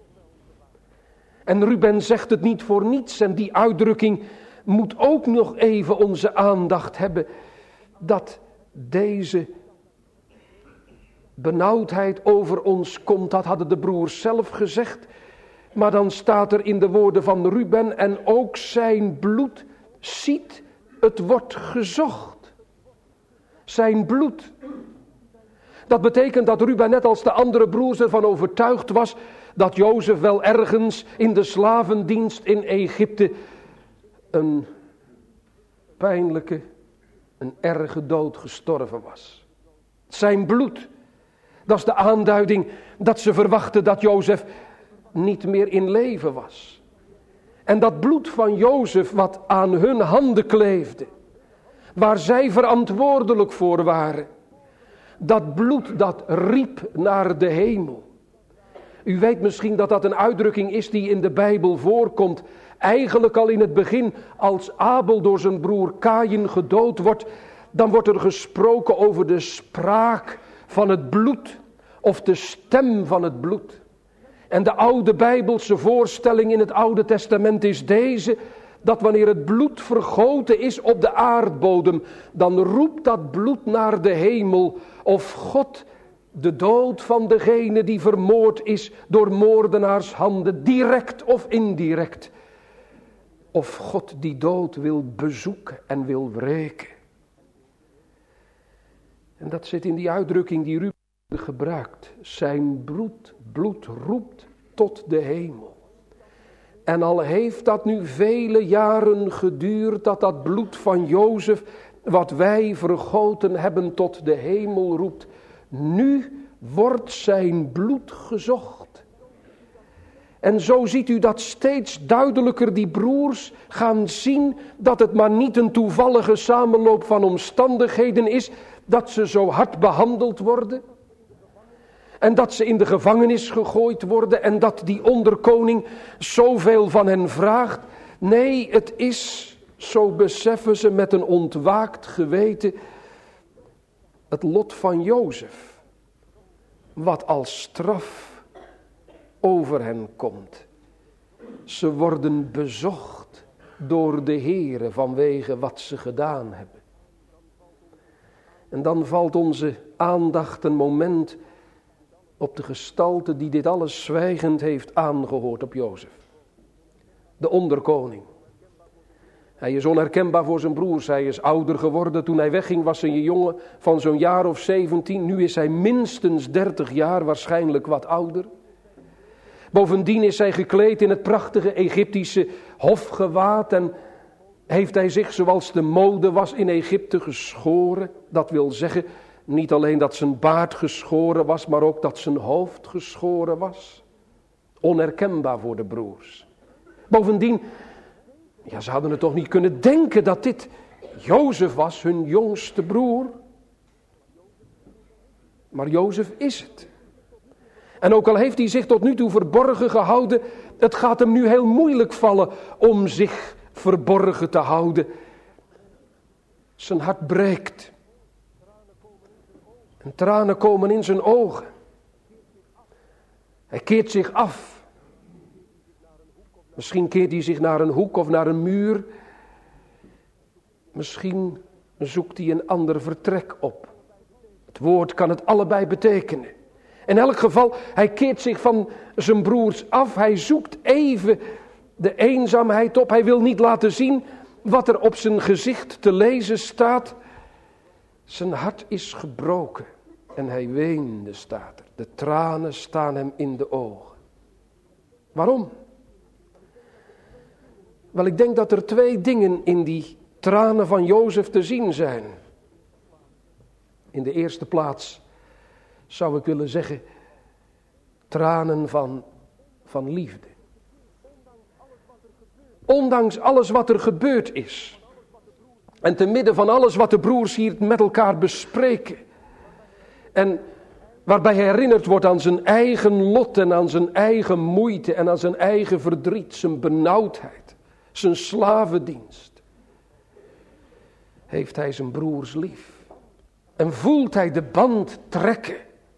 En Ruben zegt het niet voor niets. En die uitdrukking moet ook nog even onze aandacht hebben. Dat deze benauwdheid over ons komt. Dat hadden de broers zelf gezegd. Maar dan staat er in de woorden van Ruben. En ook zijn bloed ziet, het wordt gezocht. Zijn bloed. Dat betekent dat Ruben net als de andere broers ervan overtuigd was dat Jozef wel ergens in de slavendienst in Egypte een pijnlijke, een erge dood gestorven was. Zijn bloed, dat is de aanduiding dat ze verwachten dat Jozef niet meer in leven was. En dat bloed van Jozef wat aan hun handen kleefde, waar zij verantwoordelijk voor waren, dat bloed dat riep naar de hemel. U weet misschien dat dat een uitdrukking is die in de Bijbel voorkomt. Eigenlijk al in het begin, als Abel door zijn broer Kaïn gedood wordt, dan wordt er gesproken over de spraak van het bloed of de stem van het bloed. En de oude Bijbelse voorstelling in het Oude Testament is deze, dat wanneer het bloed vergoten is op de aardbodem, dan roept dat bloed naar de hemel of God de dood van degene die vermoord is door moordenaars handen, direct of indirect, of God die dood wil bezoeken en wil wreken. En dat zit in die uitdrukking die Ruben gebruikt. Zijn bloed, bloed roept tot de hemel. En al heeft dat nu vele jaren geduurd, dat dat bloed van Jozef, wat wij vergoten hebben, tot de hemel roept. Nu wordt zijn bloed gezocht. En zo ziet u dat steeds duidelijker die broers gaan zien dat het maar niet een toevallige samenloop van omstandigheden is, dat ze zo hard behandeld worden. En dat ze in de gevangenis gegooid worden en dat die onderkoning zoveel van hen vraagt. Nee, het is, zo beseffen ze met een ontwaakt geweten, het lot van Jozef, wat als straf over hen komt. Ze worden bezocht door de Heere vanwege wat ze gedaan hebben. En dan valt onze aandacht een moment op de gestalte die dit alles zwijgend heeft aangehoord op Jozef. De onderkoning. Hij is onherkenbaar voor zijn broers. Hij is ouder geworden. Toen hij wegging was hij een jongen van zo'n jaar of zeventien. Nu is hij minstens dertig jaar, waarschijnlijk wat ouder. Bovendien is hij gekleed in het prachtige Egyptische hofgewaad en heeft hij zich zoals de mode was in Egypte geschoren. Dat wil zeggen, niet alleen dat zijn baard geschoren was, maar ook dat zijn hoofd geschoren was. Onherkenbaar voor de broers. Bovendien, ja, ze hadden het toch niet kunnen denken dat dit Jozef was, hun jongste broer. Maar Jozef is het. En ook al heeft hij zich tot nu toe verborgen gehouden, het gaat hem nu heel moeilijk vallen om zich verborgen te houden. Zijn hart breekt. En tranen komen in zijn ogen. Hij keert zich af. Misschien keert hij zich naar een hoek of naar een muur. Misschien zoekt hij een ander vertrek op. Het woord kan het allebei betekenen. In elk geval, hij keert zich van zijn broers af. Hij zoekt even de eenzaamheid op. Hij wil niet laten zien wat er op zijn gezicht te lezen staat. Zijn hart is gebroken. En hij weende, staat er. De tranen staan hem in de ogen. Waarom? Wel, ik denk dat er twee dingen in die tranen van Jozef te zien zijn. In de eerste plaats zou ik willen zeggen, tranen van, van liefde. Ondanks alles wat er gebeurd is. En te midden van alles wat de broers hier met elkaar bespreken. En waarbij hij herinnerd wordt aan zijn eigen lot en aan zijn eigen moeite en aan zijn eigen verdriet, zijn benauwdheid, zijn slavendienst. heeft hij zijn broers lief. En voelt hij de band trekken.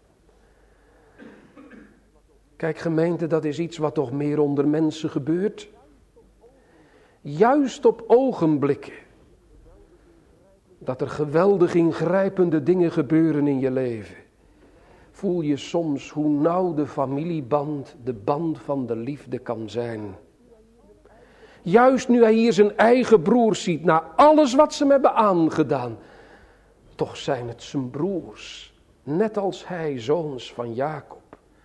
Kijk gemeente, dat is iets wat toch meer onder mensen gebeurt. Juist op ogenblikken dat er geweldig ingrijpende dingen gebeuren in je leven, voel je soms hoe nauw de familieband, de band van de liefde kan zijn. Juist nu hij hier zijn eigen broers ziet, na alles wat ze hem hebben aangedaan, toch zijn het zijn broers, net als hij, zoons van Jacob.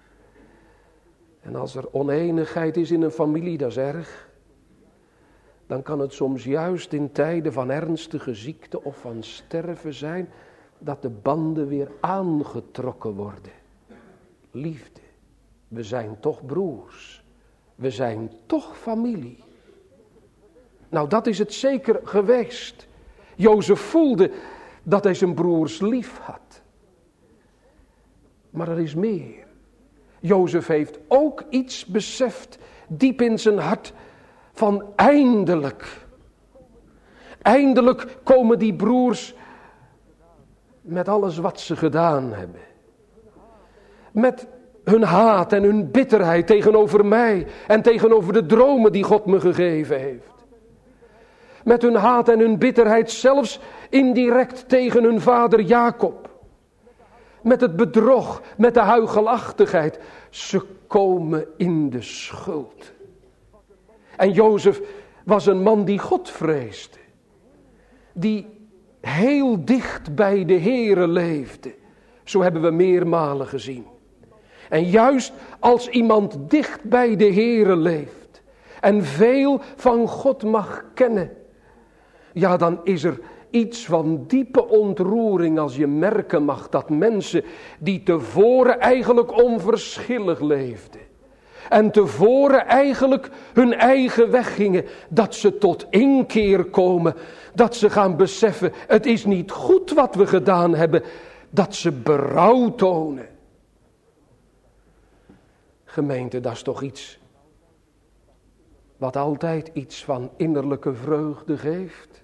En als er oneenigheid is in een familie, dat is erg. Dan kan het soms juist in tijden van ernstige ziekte of van sterven zijn, dat de banden weer aangetrokken worden. Liefde, we zijn toch broers, we zijn toch familie. Nou, dat is het zeker geweest. Jozef voelde dat hij zijn broers lief had. Maar er is meer. Jozef heeft ook iets beseft, diep in zijn hart, van eindelijk. Eindelijk komen die broers met alles wat ze gedaan hebben. Met hun haat en hun bitterheid tegenover mij en tegenover de dromen die God me gegeven heeft. Met hun haat en hun bitterheid zelfs indirect tegen hun vader Jacob. Met het bedrog, met de huichelachtigheid. Ze komen in de schuld. En Jozef was een man die God vreesde. Die heel dicht bij de Heere leefde. Zo hebben we meermalen gezien. En juist als iemand dicht bij de Heere leeft en veel van God mag kennen, ja, dan is er iets van diepe ontroering als je merken mag dat mensen die tevoren eigenlijk onverschillig leefden en tevoren eigenlijk hun eigen weg gingen, dat ze tot inkeer komen, dat ze gaan beseffen, het is niet goed wat we gedaan hebben, dat ze berouw tonen. Gemeente, dat is toch iets wat altijd iets van innerlijke vreugde geeft.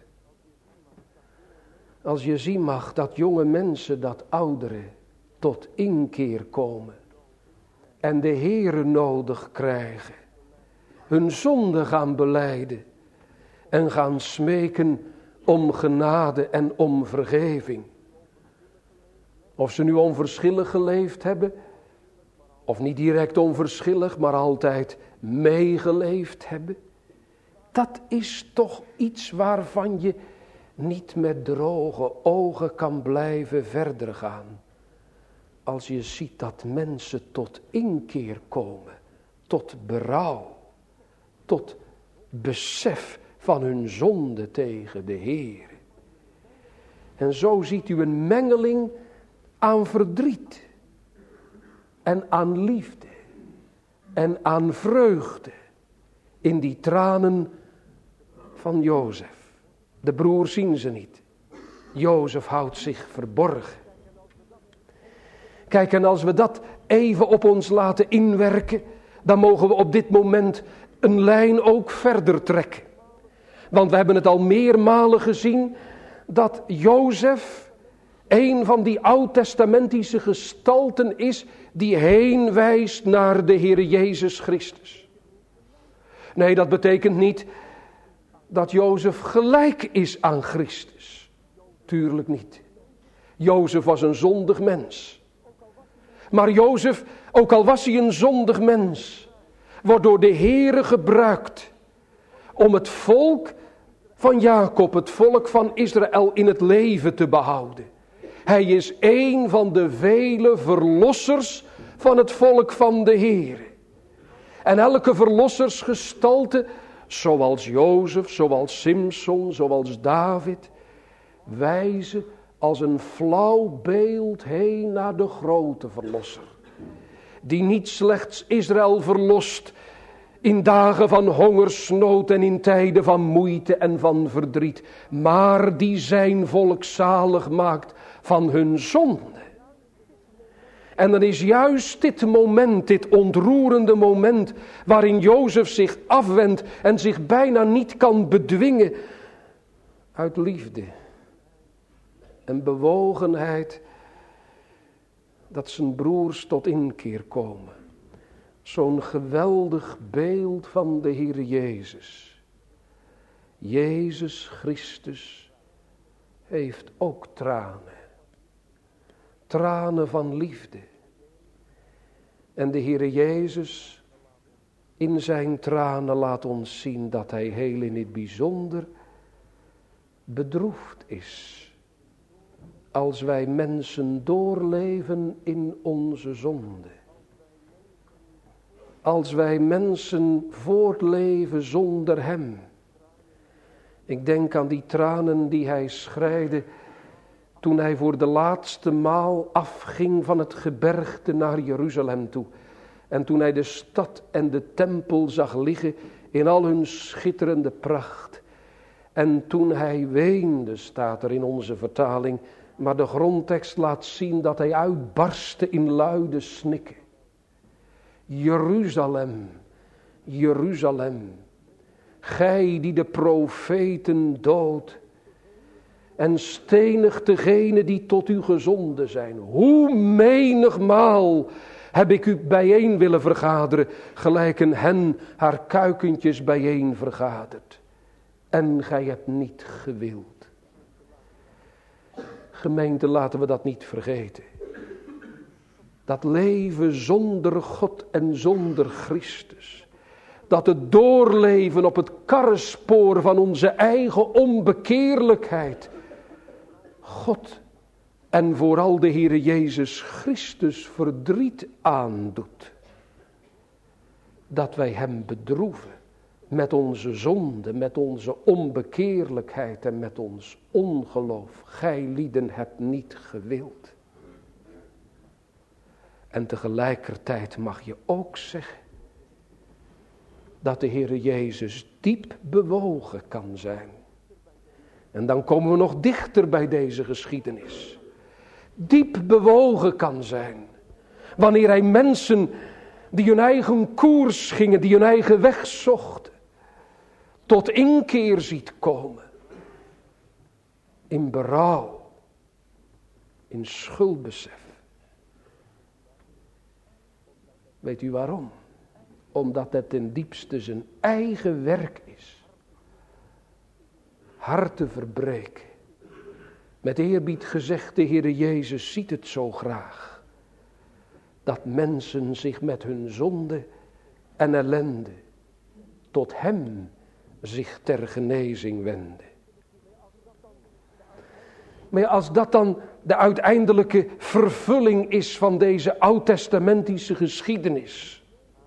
Als je zien mag dat jonge mensen, dat ouderen tot inkeer komen en de Heere nodig krijgen, hun zonde gaan belijden en gaan smeken om genade en om vergeving. Of ze nu onverschillig geleefd hebben, of niet direct onverschillig, maar altijd meegeleefd hebben. Dat is toch iets waarvan je niet met droge ogen kan blijven verder gaan. Als je ziet dat mensen tot inkeer komen, tot berouw, tot besef van hun zonde tegen de Heer. En zo ziet u een mengeling aan verdriet en aan liefde en aan vreugde in die tranen van Jozef. De broers zien ze niet. Jozef houdt zich verborgen. Kijk, en als we dat even op ons laten inwerken, dan mogen we op dit moment een lijn ook verder trekken. Want we hebben het al meermalen gezien dat Jozef een van die oud-testamentische gestalten is die heen wijst naar de Heer Jezus Christus. Nee, dat betekent niet dat Jozef gelijk is aan Christus. Tuurlijk niet. Jozef was een zondig mens. Maar Jozef, ook al was hij een zondig mens, wordt door de Heere gebruikt om het volk van Jacob, het volk van Israël, in het leven te behouden. Hij is een van de vele verlossers van het volk van de Heere. En elke verlossersgestalte, zoals Jozef, zoals Simson, zoals David, wijzen als een flauw beeld heen naar de grote verlosser. Die niet slechts Israël verlost in dagen van hongersnood en in tijden van moeite en van verdriet, maar die zijn volk zalig maakt van hun zonde. En dan is juist dit moment, dit ontroerende moment, waarin Jozef zich afwendt en zich bijna niet kan bedwingen, uit liefde en bewogenheid, dat zijn broers tot inkeer komen. Zo'n geweldig beeld van de Heer Jezus. Jezus Christus heeft ook tranen. Tranen van liefde. En de Heer Jezus in zijn tranen laat ons zien dat hij heel in het bijzonder bedroefd is. Als wij mensen doorleven in onze zonde. Als wij mensen voortleven zonder hem. Ik denk aan die tranen die hij schreide toen hij voor de laatste maal afging van het gebergte naar Jeruzalem toe. En toen hij de stad en de tempel zag liggen in al hun schitterende pracht. En toen hij weende, staat er in onze vertaling, maar de grondtekst laat zien dat hij uitbarstte in luide snikken. Jeruzalem, Jeruzalem, gij die de profeten doodt en stenigt degene die tot u gezonden zijn. Hoe menigmaal heb ik u bijeen willen vergaderen, gelijk een hen haar kuikentjes bijeen vergadert. En gij hebt niet gewild. Gemeente, laten we dat niet vergeten. Dat leven zonder God en zonder Christus. Dat het doorleven op het karrespoor van onze eigen onbekeerlijkheid. God en vooral de Heere Jezus Christus verdriet aandoet. Dat wij hem bedroeven met onze zonde, met onze onbekeerlijkheid en met ons ongeloof. Gij lieden hebt niet gewild. En tegelijkertijd mag je ook zeggen dat de Heere Jezus diep bewogen kan zijn. En dan komen we nog dichter bij deze geschiedenis. Diep bewogen kan zijn. Wanneer hij mensen die hun eigen koers gingen, die hun eigen weg zochten, tot inkeer ziet komen. In berouw. In schuldbesef. Weet u waarom? Omdat het ten diepste zijn eigen werk is. Harten verbreken. Met eerbied gezegd, de Heere Jezus ziet het zo graag. Dat mensen zich met hun zonde en ellende tot hem zich ter genezing wenden. Maar als dat dan de uiteindelijke vervulling is van deze oud-testamentische geschiedenis.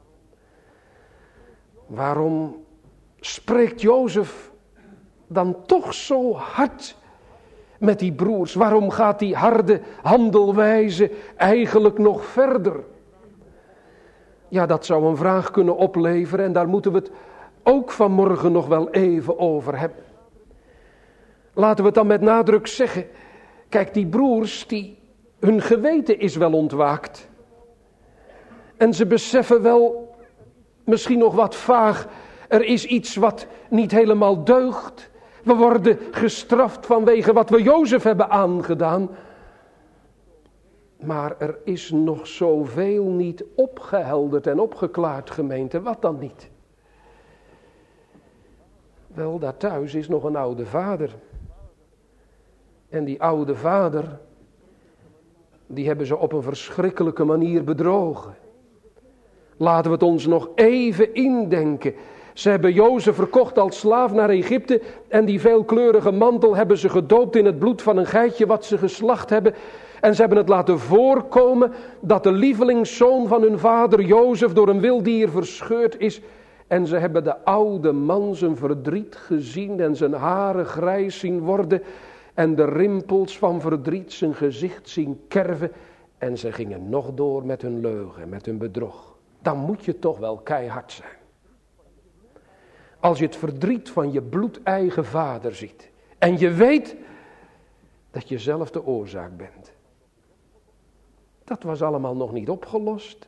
Waarom spreekt Jozef dan toch zo hard met die broers? Waarom gaat die harde handelwijze eigenlijk nog verder? Ja, dat zou een vraag kunnen opleveren en daar moeten we het ook vanmorgen nog wel even over hebben. Laten we het dan met nadruk zeggen. Kijk, die broers, die, hun geweten is wel ontwaakt. En ze beseffen wel, misschien nog wat vaag, er is iets wat niet helemaal deugt. We worden gestraft vanwege wat we Jozef hebben aangedaan. Maar er is nog zoveel niet opgehelderd en opgeklaard, gemeente. Wat dan niet? Wel, daar thuis is nog een oude vader. En die oude vader, die hebben ze op een verschrikkelijke manier bedrogen. Laten we het ons nog even indenken. Ze hebben Jozef verkocht als slaaf naar Egypte en die veelkleurige mantel hebben ze gedoopt in het bloed van een geitje wat ze geslacht hebben. En ze hebben het laten voorkomen dat de lievelingszoon van hun vader Jozef door een wild dier verscheurd is. En ze hebben de oude man zijn verdriet gezien en zijn haren grijs zien worden. En de rimpels van verdriet zijn gezicht zien kerven. En ze gingen nog door met hun leugen, met hun bedrog. Dan moet je toch wel keihard zijn. Als je het verdriet van je bloedeigen vader ziet. En je weet dat je zelf de oorzaak bent. Dat was allemaal nog niet opgelost.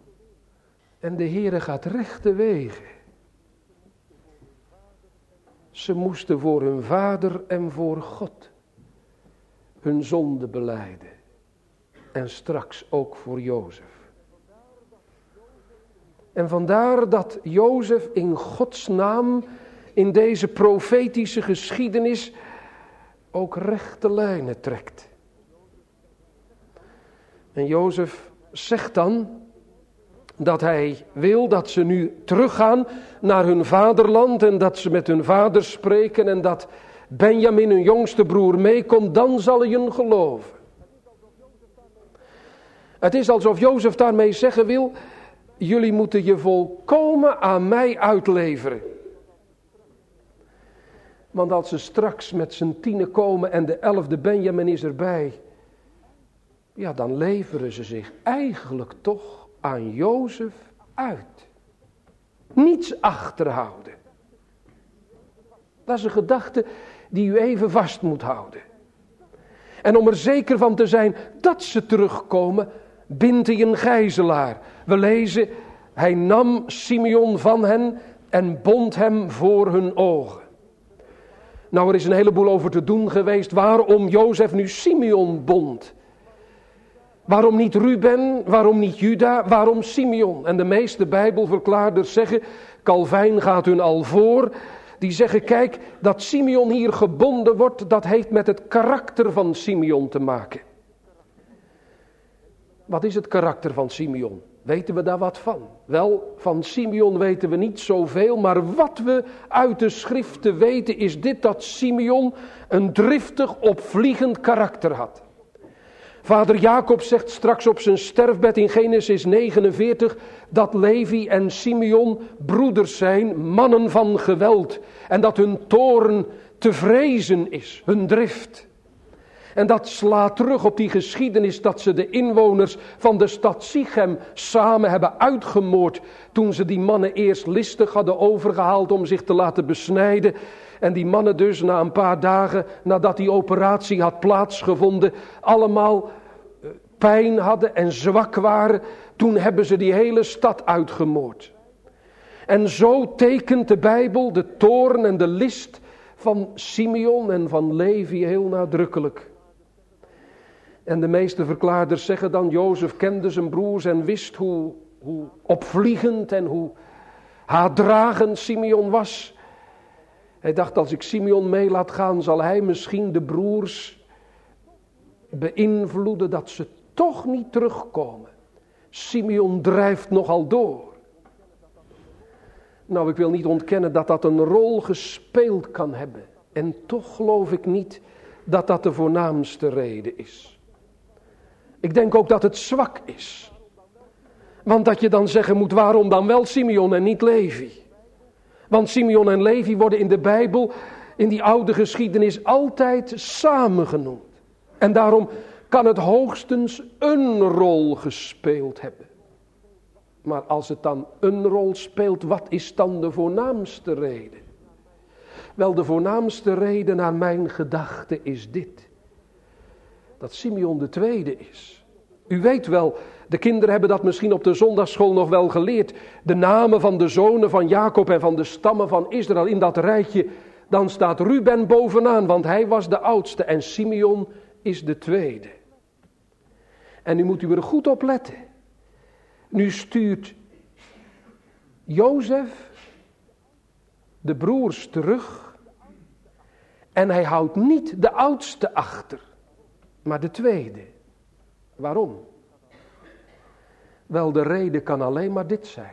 En de Heere gaat rechte wegen. Ze moesten voor hun vader en voor God hun zonde belijden. En straks ook voor Jozef. En vandaar dat Jozef in Gods naam in deze profetische geschiedenis ook rechte lijnen trekt. En Jozef zegt dan dat hij wil dat ze nu teruggaan naar hun vaderland en dat ze met hun vader spreken en dat Benjamin, hun jongste broer, meekomt, dan zal je hem geloven. Het is alsof Jozef daarmee zeggen wil, jullie moeten je volkomen aan mij uitleveren. Want als ze straks met z'n tienen komen en de elfde Benjamin is erbij, ja, dan leveren ze zich eigenlijk toch aan Jozef uit. Niets achterhouden. Dat is een gedachte die u even vast moet houden. En om er zeker van te zijn dat ze terugkomen, bindt hij een gijzelaar. We lezen, hij nam Simeon van hen en bond hem voor hun ogen. Nou, er is een heleboel over te doen geweest waarom Jozef nu Simeon bond. Waarom niet Ruben, waarom niet Juda, waarom Simeon? En de meeste Bijbelverklaarders zeggen, Calvijn gaat hun al voor, die zeggen, kijk, dat Simeon hier gebonden wordt, dat heeft met het karakter van Simeon te maken. Wat is het karakter van Simeon? Weten we daar wat van? Wel, van Simeon weten we niet zoveel, maar wat we uit de schriften weten is dit, dat Simeon een driftig, opvliegend karakter had. Vader Jacob zegt straks op zijn sterfbed in Genesis negenenveertig dat Levi en Simeon broeders zijn, mannen van geweld. En dat hun toorn te vrezen is, hun drift. En dat slaat terug op die geschiedenis dat ze de inwoners van de stad Sichem samen hebben uitgemoord. Toen ze die mannen eerst listig hadden overgehaald om zich te laten besnijden. En die mannen dus na een paar dagen nadat die operatie had plaatsgevonden allemaal pijn hadden en zwak waren. Toen hebben ze die hele stad uitgemoord. En zo tekent de Bijbel de toorn en de list van Simeon en van Levi heel nadrukkelijk. En de meeste verklaarders zeggen dan, Jozef kende zijn broers en wist hoe, hoe opvliegend en hoe haatdragend Simeon was. Hij dacht, als ik Simeon mee laat gaan, zal hij misschien de broers beïnvloeden dat ze toch niet terugkomen. Simeon drijft nogal door. Nou, ik wil niet ontkennen dat dat een rol gespeeld kan hebben. En toch geloof ik niet dat dat de voornaamste reden is. Ik denk ook dat het zwak is. Want dat je dan zeggen moet, waarom dan wel Simeon en niet Levi? Want Simeon en Levi worden in de Bijbel, in die oude geschiedenis, altijd samen genoemd. En daarom kan het hoogstens een rol gespeeld hebben. Maar als het dan een rol speelt, wat is dan de voornaamste reden? Wel, de voornaamste reden naar mijn gedachte is dit. Dat Simeon de tweede is. U weet wel, de kinderen hebben dat misschien op de zondagsschool nog wel geleerd. De namen van de zonen van Jacob en van de stammen van Israël in dat rijtje. Dan staat Ruben bovenaan, want hij was de oudste en Simeon is de tweede. En nu moet u er goed op letten. Nu stuurt Jozef de broers terug en hij houdt niet de oudste achter, maar de tweede. Waarom? Wel, de reden kan alleen maar dit zijn.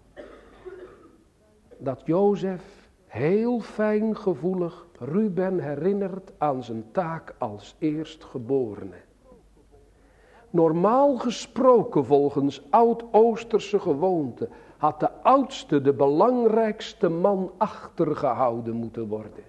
Dat Jozef heel fijngevoelig Ruben herinnert aan zijn taak als eerstgeborene. Normaal gesproken, volgens oud-Oosterse gewoonte, had de oudste, de belangrijkste man achtergehouden moeten worden.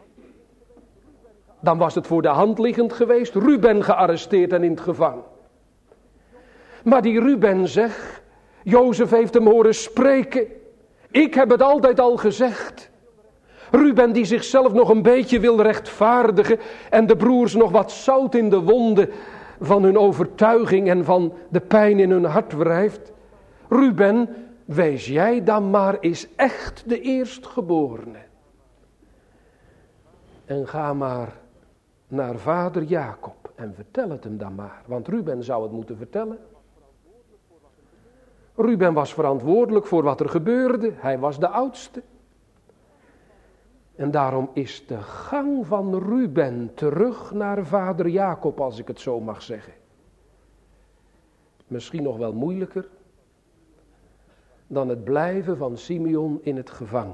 Dan was het voor de hand liggend geweest, Ruben gearresteerd en in het gevangen. Maar die Ruben zegt, Jozef heeft hem horen spreken. Ik heb het altijd al gezegd. Ruben die zichzelf nog een beetje wil rechtvaardigen en de broers nog wat zout in de wonden van hun overtuiging en van de pijn in hun hart wrijft. Ruben, wees jij dan maar eens echt de eerstgeborene. En ga maar naar vader Jacob en vertel het hem dan maar. Want Ruben zou het moeten vertellen. Ruben was verantwoordelijk voor wat er gebeurde. Hij was de oudste. En daarom is de gang van Ruben terug naar vader Jacob, als ik het zo mag zeggen, misschien nog wel moeilijker dan het blijven van Simeon in het gevang.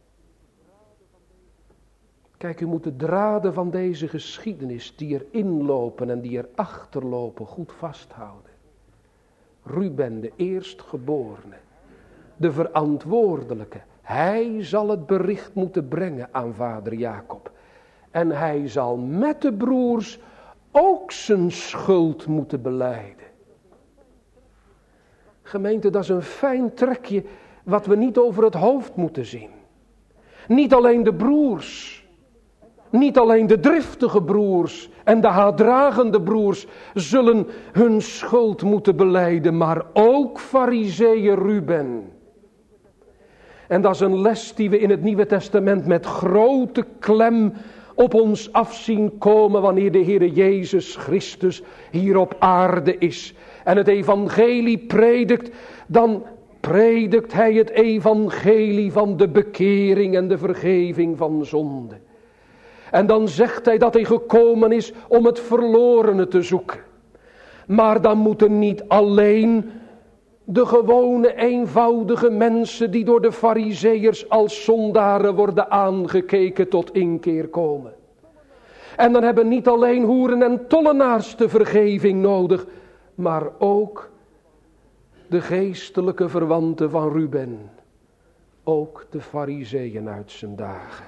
Kijk, u moet de draden van deze geschiedenis die erin lopen en die erachter lopen goed vasthouden. Ruben, de eerstgeborene, de verantwoordelijke, hij zal het bericht moeten brengen aan vader Jacob. En hij zal met de broers ook zijn schuld moeten belijden. Gemeente, dat is een fijn trekje wat we niet over het hoofd moeten zien. Niet alleen de broers, niet alleen de driftige broers en de haatdragende broers zullen hun schuld moeten belijden, maar ook Farizeeër Ruben. En dat is een les die we in het Nieuwe Testament met grote klem op ons afzien komen wanneer de Heer Jezus Christus hier op aarde is. En het evangelie predikt, dan predikt hij het evangelie van de bekering en de vergeving van zonde. En dan zegt hij dat hij gekomen is om het verlorene te zoeken. Maar dan moeten niet alleen de gewone eenvoudige mensen die door de Farizeeërs als zondaren worden aangekeken tot inkeer komen. En dan hebben niet alleen hoeren en tollenaars de vergeving nodig, maar ook de geestelijke verwanten van Ruben. Ook de Farizeeën uit zijn dagen.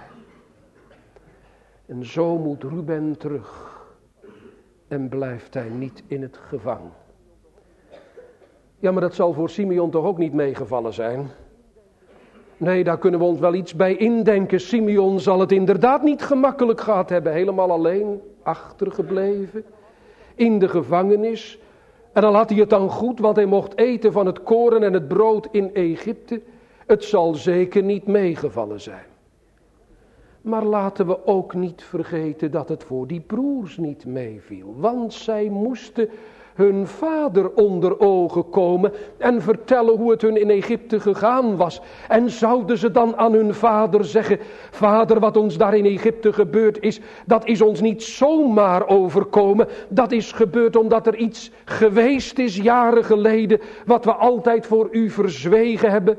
En zo moet Ruben terug en blijft hij niet in het gevang. Ja, maar dat zal voor Simeon toch ook niet meegevallen zijn? Nee, daar kunnen we ons wel iets bij indenken. Simeon zal het inderdaad niet gemakkelijk gehad hebben. Helemaal alleen, achtergebleven, in de gevangenis. En dan had hij het dan goed, want hij mocht eten van het koren en het brood in Egypte. Het zal zeker niet meegevallen zijn. Maar laten we ook niet vergeten dat het voor die broers niet meeviel. Want zij moesten hun vader onder ogen komen en vertellen hoe het hun in Egypte gegaan was. En zouden ze dan aan hun vader zeggen: vader, wat ons daar in Egypte gebeurd is, dat is ons niet zomaar overkomen. Dat is gebeurd omdat er iets geweest is jaren geleden wat we altijd voor u verzwegen hebben.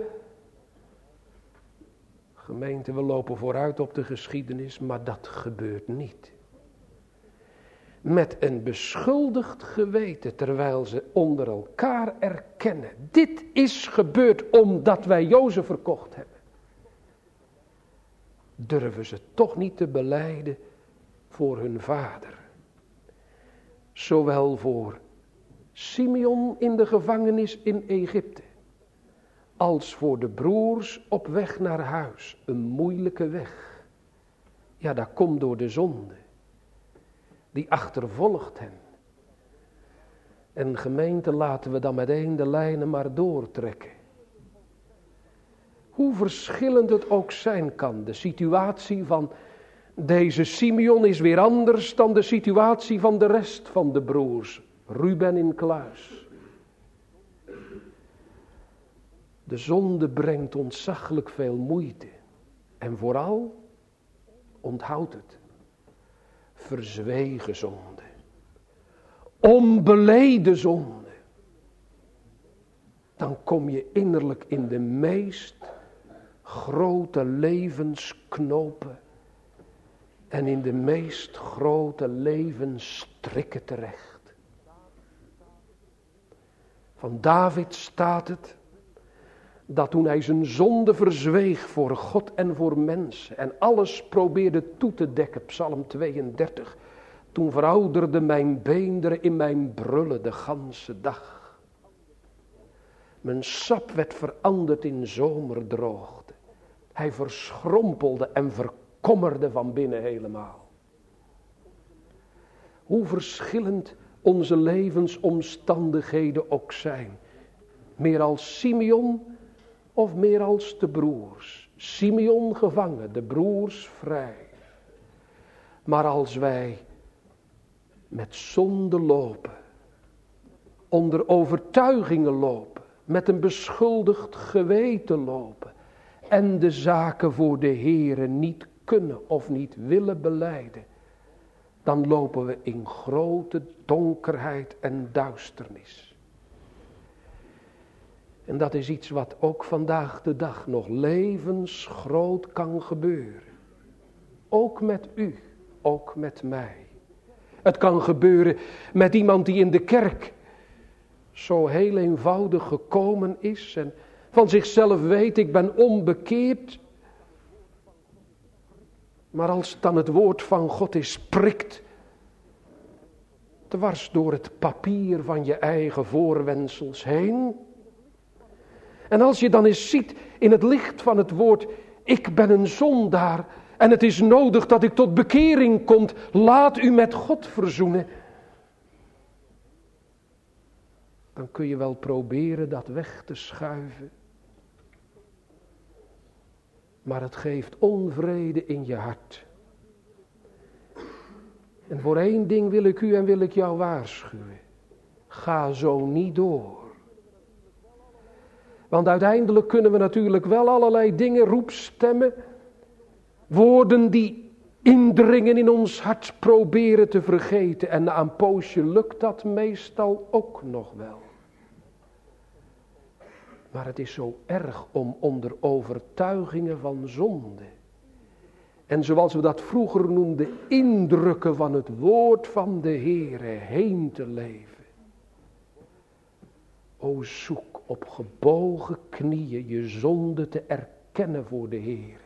Gemeente, we lopen vooruit op de geschiedenis, maar dat gebeurt niet. Met een beschuldigd geweten, terwijl ze onder elkaar erkennen: dit is gebeurd omdat wij Jozef verkocht hebben. Durven ze toch niet te belijden voor hun vader. Zowel voor Simeon in de gevangenis in Egypte, als voor de broers op weg naar huis. Een moeilijke weg. Ja, dat komt door de zonde. Die achtervolgt hen. En gemeente, laten we dan meteen de lijnen maar doortrekken. Hoe verschillend het ook zijn kan. De situatie van deze Simeon is weer anders dan de situatie van de rest van de broers. Ruben in kluis. De zonde brengt ontzaglijk veel moeite. En vooral, onthoud het, verzwegen zonde. Onbeleden zonde. Dan kom je innerlijk in de meest grote levensknopen en in de meest grote levensstrikken terecht. Van David staat het dat toen hij zijn zonde verzweeg voor God en voor mensen en alles probeerde toe te dekken, Psalm tweeëndertig, toen verouderde mijn beenderen in mijn brullen de ganse dag. Mijn sap werd veranderd in zomerdroogte. Hij verschrompelde en verkommerde van binnen helemaal. Hoe verschillend onze levensomstandigheden ook zijn. Meer als Simeon of meer als de broers. Simeon gevangen, de broers vrij. Maar als wij met zonde lopen, onder overtuigingen lopen, met een beschuldigd geweten lopen en de zaken voor de Heere niet kunnen of niet willen belijden, dan lopen we in grote donkerheid en duisternis. En dat is iets wat ook vandaag de dag nog levensgroot kan gebeuren. Ook met u, ook met mij. Het kan gebeuren met iemand die in de kerk zo heel eenvoudig gekomen is en van zichzelf weet, ik ben onbekeerd. Maar als dan het woord van God is, prikt dwars door het papier van je eigen voorwendsels heen. En als je dan eens ziet in het licht van het woord, ik ben een zondaar en het is nodig dat ik tot bekering kom, laat u met God verzoenen. Dan kun je wel proberen dat weg te schuiven. Maar het geeft onvrede in je hart. En voor één ding wil ik u en wil ik jou waarschuwen. Ga zo niet door. Want uiteindelijk kunnen we natuurlijk wel allerlei dingen, roepstemmen, woorden die indringen in ons hart proberen te vergeten. En na een poosje lukt dat meestal ook nog wel. Maar het is zo erg om onder overtuigingen van zonde, en zoals we dat vroeger noemden, indrukken van het woord van de Heere heen te leven. O, zoek op gebogen knieën je zonde te erkennen voor de Heere.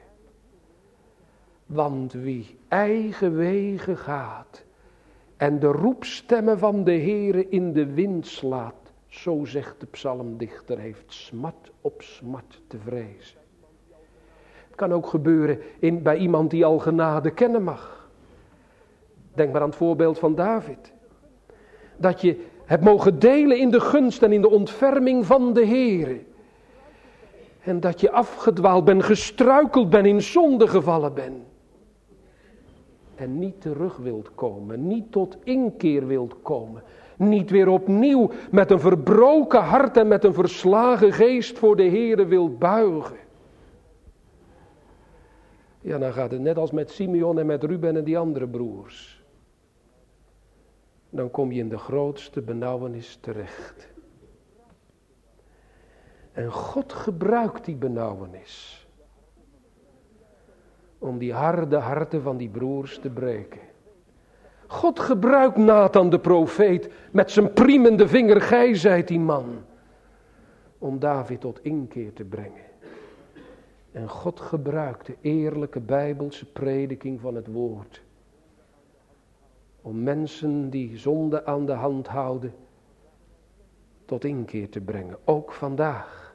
Want wie eigen wegen gaat en de roepstemmen van de Heere in de wind slaat, zo zegt de psalmdichter, heeft smat op smat te vrezen. Het kan ook gebeuren in, bij iemand die al genade kennen mag. Denk maar aan het voorbeeld van David. Dat je hebt mogen delen in de gunst en in de ontferming van de Heere. En dat je afgedwaald bent, gestruikeld bent, in zonde gevallen bent. En niet terug wilt komen, niet tot inkeer wilt komen. Niet weer opnieuw met een verbroken hart en met een verslagen geest voor de Heere wilt buigen. Ja, dan gaat het net als met Simeon en met Ruben en die andere broers. Dan kom je in de grootste benauwenis terecht. En God gebruikt die benauwenis om die harde harten van die broers te breken. God gebruikt Nathan de profeet met zijn priemende vinger, gij zijt die man, om David tot inkeer te brengen. En God gebruikt de eerlijke Bijbelse prediking van het woord om mensen die zonde aan de hand houden tot inkeer te brengen, ook vandaag.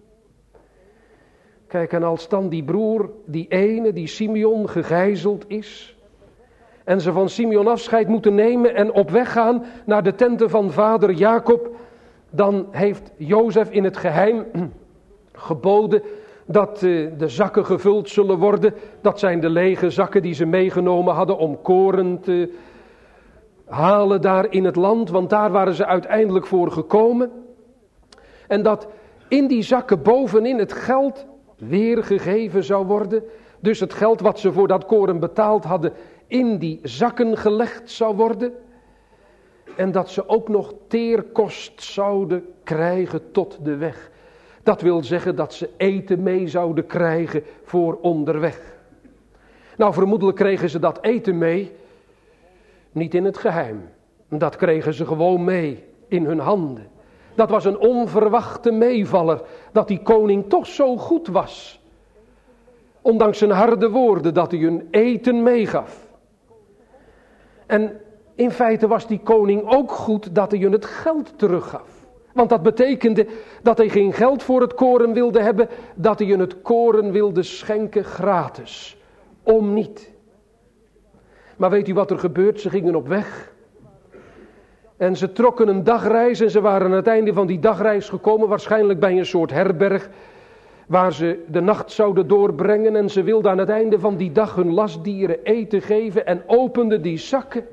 Kijk, en als dan die broer, die ene, die Simeon gegijzeld is, en ze van Simeon afscheid moeten nemen en op weg gaan naar de tenten van vader Jacob, dan heeft Jozef in het geheim geboden dat uh, de zakken gevuld zullen worden. Dat zijn de lege zakken die ze meegenomen hadden om koren te halen daar in het land, want daar waren ze uiteindelijk voor gekomen. En dat in die zakken bovenin het geld weer gegeven zou worden. Dus het geld wat ze voor dat koren betaald hadden in die zakken gelegd zou worden. En dat ze ook nog teerkost zouden krijgen tot de weg. Dat wil zeggen dat ze eten mee zouden krijgen voor onderweg. Nou, vermoedelijk kregen ze dat eten mee, niet in het geheim. Dat kregen ze gewoon mee in hun handen. Dat was een onverwachte meevaller, dat die koning toch zo goed was. Ondanks zijn harde woorden, dat hij hun eten meegaf. En in feite was die koning ook goed dat hij hun het geld teruggaf. Want dat betekende dat hij geen geld voor het koren wilde hebben, dat hij hun het koren wilde schenken gratis. Om niet. Maar weet u wat er gebeurt? Ze gingen op weg. En ze trokken een dagreis en ze waren aan het einde van die dagreis gekomen, waarschijnlijk bij een soort herberg. waar ze de nacht zouden doorbrengen en ze wilden aan het einde van die dag hun lastdieren eten geven en openden die zakken.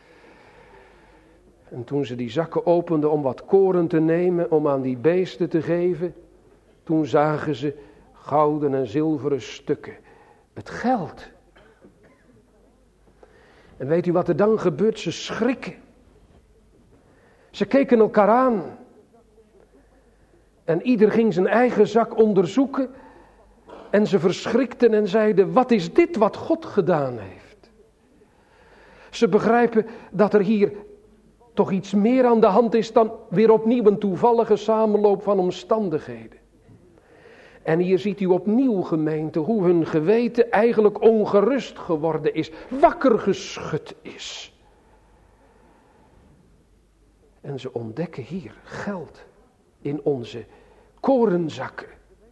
En toen ze die zakken openden om wat koren te nemen, om aan die beesten te geven, toen zagen ze gouden en zilveren stukken. Het geld. En weet u wat er dan gebeurt? Ze schrikken. Ze keken elkaar aan. En ieder ging zijn eigen zak onderzoeken. En ze verschrikten en zeiden, wat is dit wat God gedaan heeft? Ze begrijpen dat er hier toch iets meer aan de hand is dan weer opnieuw een toevallige samenloop van omstandigheden. En hier ziet u opnieuw, gemeente, hoe hun geweten eigenlijk ongerust geworden is, wakker geschud is. En ze ontdekken hier geld in onze korenzakken.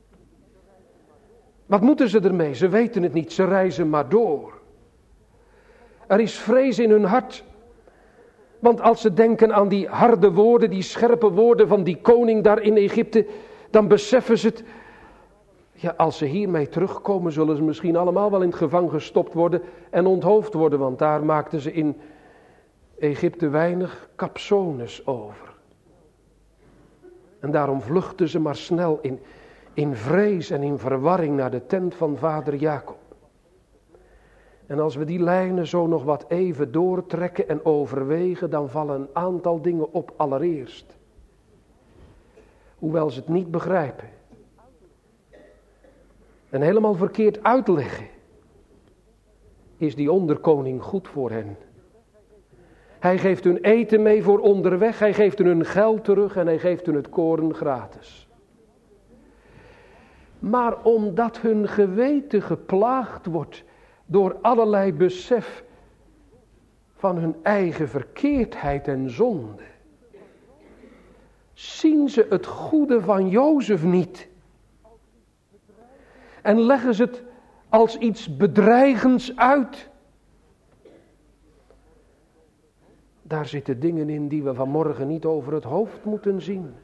Wat moeten ze ermee? Ze weten het niet, ze reizen maar door. Er is vrees in hun hart. Want als ze denken aan die harde woorden, die scherpe woorden van die koning daar in Egypte, dan beseffen ze het. Ja, als ze hiermee terugkomen, zullen ze misschien allemaal wel in het gevangen gestopt worden en onthoofd worden. Want daar maakten ze in Egypte weinig kapsones over. En daarom vluchten ze maar snel in, in vrees en in verwarring naar de tent van vader Jacob. En als we die lijnen zo nog wat even doortrekken en overwegen, dan vallen een aantal dingen op. Allereerst, hoewel ze het niet begrijpen en helemaal verkeerd uitleggen, is die onderkoning goed voor hen. Hij geeft hun eten mee voor onderweg, hij geeft hun geld terug en hij geeft hun het koren gratis. Maar omdat hun geweten geplaagd wordt door allerlei besef van hun eigen verkeerdheid en zonde, zien ze het goede van Jozef niet. En leggen ze het als iets bedreigends uit. Daar zitten dingen in die we vanmorgen niet over het hoofd moeten zien.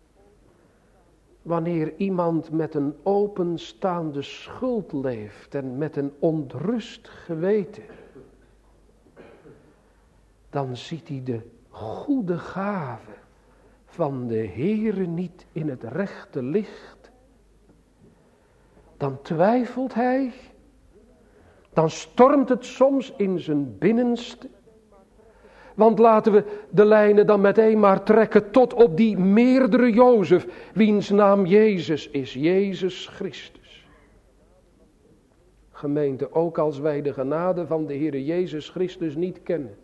Wanneer iemand met een openstaande schuld leeft en met een ontrust geweten, dan ziet hij de goede gave van de Heere niet in het rechte licht. Dan twijfelt hij, dan stormt het soms in zijn binnenste. Want laten we de lijnen dan meteen maar trekken tot op die meerdere Jozef, wiens naam Jezus is, Jezus Christus. Gemeente, ook als wij de genade van de Heere Jezus Christus niet kennen,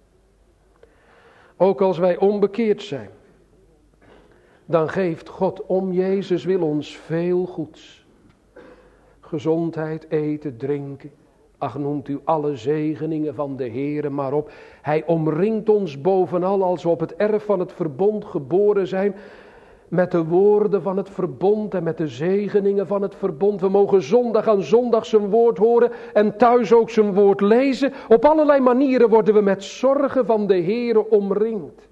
ook als wij onbekeerd zijn, dan geeft God om Jezus wil ons veel goeds. Gezondheid, eten, drinken. Ach, noemt u alle zegeningen van de Heere maar op. Hij omringt ons bovenal als we op het erf van het verbond geboren zijn, met de woorden van het verbond en met de zegeningen van het verbond. We mogen zondag aan zondag zijn woord horen en thuis ook zijn woord lezen. Op allerlei manieren worden we met zorgen van de Heere omringd.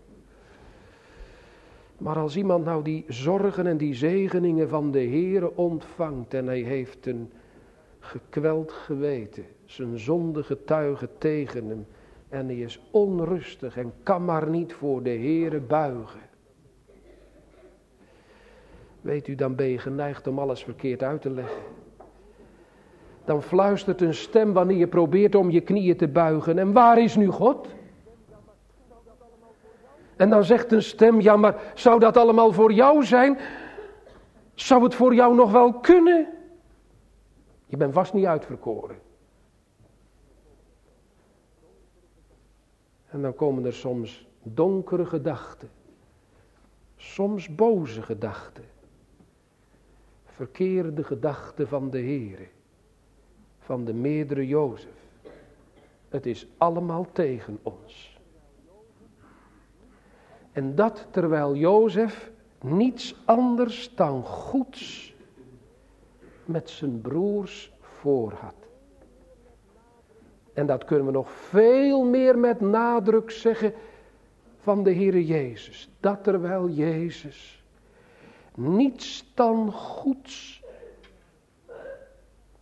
Maar als iemand nou die zorgen en die zegeningen van de Heere ontvangt en hij heeft een gekweld geweten, zijn zonde getuigen tegen hem en hij is onrustig en kan maar niet voor de Heere buigen. Weet u, dan ben je geneigd om alles verkeerd uit te leggen. Dan fluistert een stem wanneer je probeert om je knieën te buigen. En waar is nu God? En dan zegt een stem, ja maar zou dat allemaal voor jou zijn? Zou het voor jou nog wel kunnen? Je bent vast niet uitverkoren. En dan komen er soms donkere gedachten. Soms boze gedachten. Verkeerde gedachten van de Heere. Van de meerdere Jozef. Het is allemaal tegen ons. En dat terwijl Jozef niets anders dan goeds met zijn broers voor had. En dat kunnen we nog veel meer met nadruk zeggen van de Heere Jezus. Dat terwijl Jezus niets dan goeds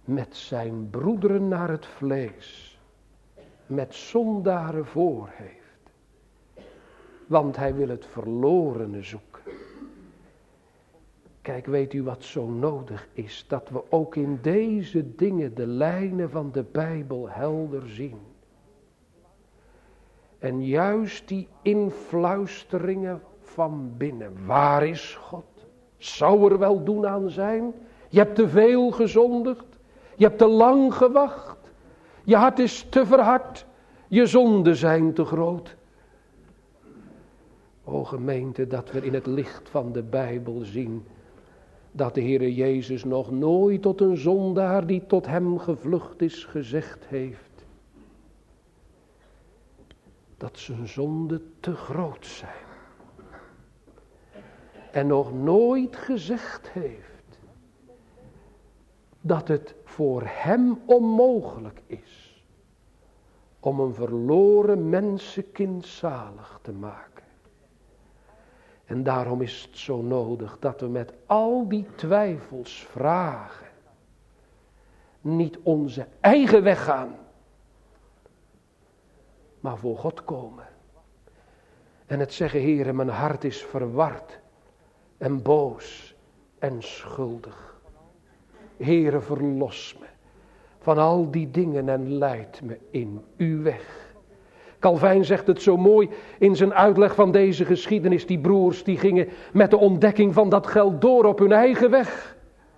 met zijn broederen naar het vlees, met zondaren voor heeft. Want hij wil het verlorene zoeken. Kijk, weet u wat zo nodig is? Dat we ook in deze dingen de lijnen van de Bijbel helder zien. En juist die influisteringen van binnen. Waar is God? Zou er wel doen aan zijn? Je hebt te veel gezondigd. Je hebt te lang gewacht. Je hart is te verhard. Je zonden zijn te groot. O gemeente, dat we in het licht van de Bijbel zien dat de Heere Jezus nog nooit tot een zondaar die tot hem gevlucht is gezegd heeft dat zijn zonden te groot zijn. En nog nooit gezegd heeft dat het voor hem onmogelijk is om een verloren mensenkind zalig te maken. En daarom is het zo nodig dat we met al die twijfels, vragen, niet onze eigen weg gaan, maar voor God komen. En het zeggen, Heere, mijn hart is verward en boos en schuldig. Heere, verlos me van al die dingen en leid me in uw weg. Calvijn zegt het zo mooi in zijn uitleg van deze geschiedenis. Die broers die gingen met de ontdekking van dat geld door op hun eigen weg.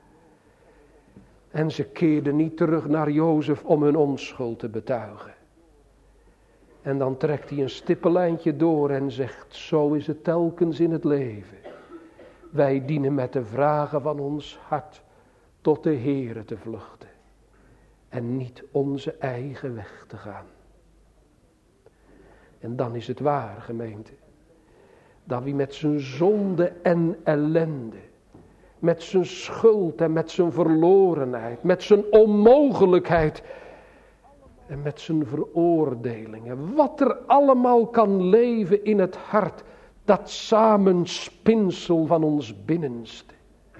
En ze keerden niet terug naar Jozef om hun onschuld te betuigen. En dan trekt hij een stippenlijntje door en zegt, zo is het telkens in het leven. Wij dienen met de vragen van ons hart tot de Heere te vluchten. En niet onze eigen weg te gaan. En dan is het waar, gemeente, dat wie met zijn zonde en ellende, met zijn schuld en met zijn verlorenheid, met zijn onmogelijkheid en met zijn veroordelingen, wat er allemaal kan leven in het hart, dat samenspinsel van ons binnenste,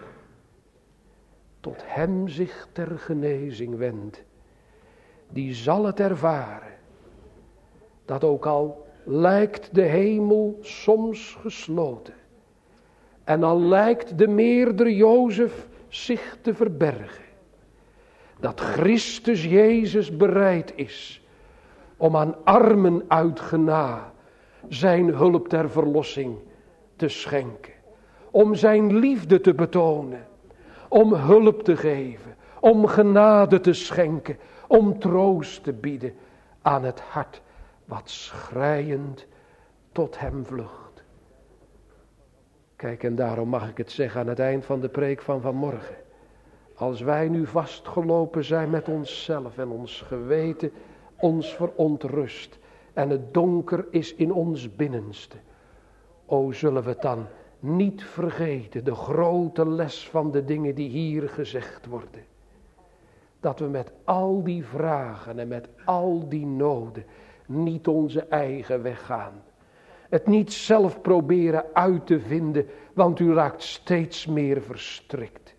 tot hem zich ter genezing wendt, die zal het ervaren. Dat ook al lijkt de hemel soms gesloten. En al lijkt de meerdere Jozef zich te verbergen. Dat Christus Jezus bereid is om aan armen uit gena zijn hulp ter verlossing te schenken. Om zijn liefde te betonen. Om hulp te geven. Om genade te schenken. Om troost te bieden aan het hart wat schreiend tot hem vlucht. Kijk, en daarom mag ik het zeggen aan het eind van de preek van vanmorgen. Als wij nu vastgelopen zijn met onszelf en ons geweten ons verontrust en het donker is in ons binnenste. O, zullen we het dan niet vergeten, de grote les van de dingen die hier gezegd worden. Dat we met al die vragen en met al die noden niet onze eigen weg gaan. Het niet zelf proberen uit te vinden, want u raakt steeds meer verstrikt.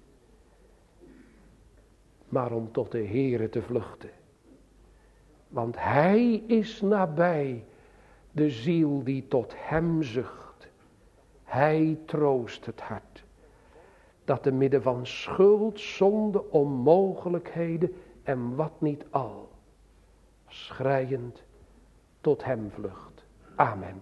Maar om tot de Heere te vluchten. Want Hij is nabij de ziel die tot Hem zucht. Hij troost het hart. Dat te midden van schuld, zonde, onmogelijkheden en wat niet al, schreiend tot hem vlucht. Amen.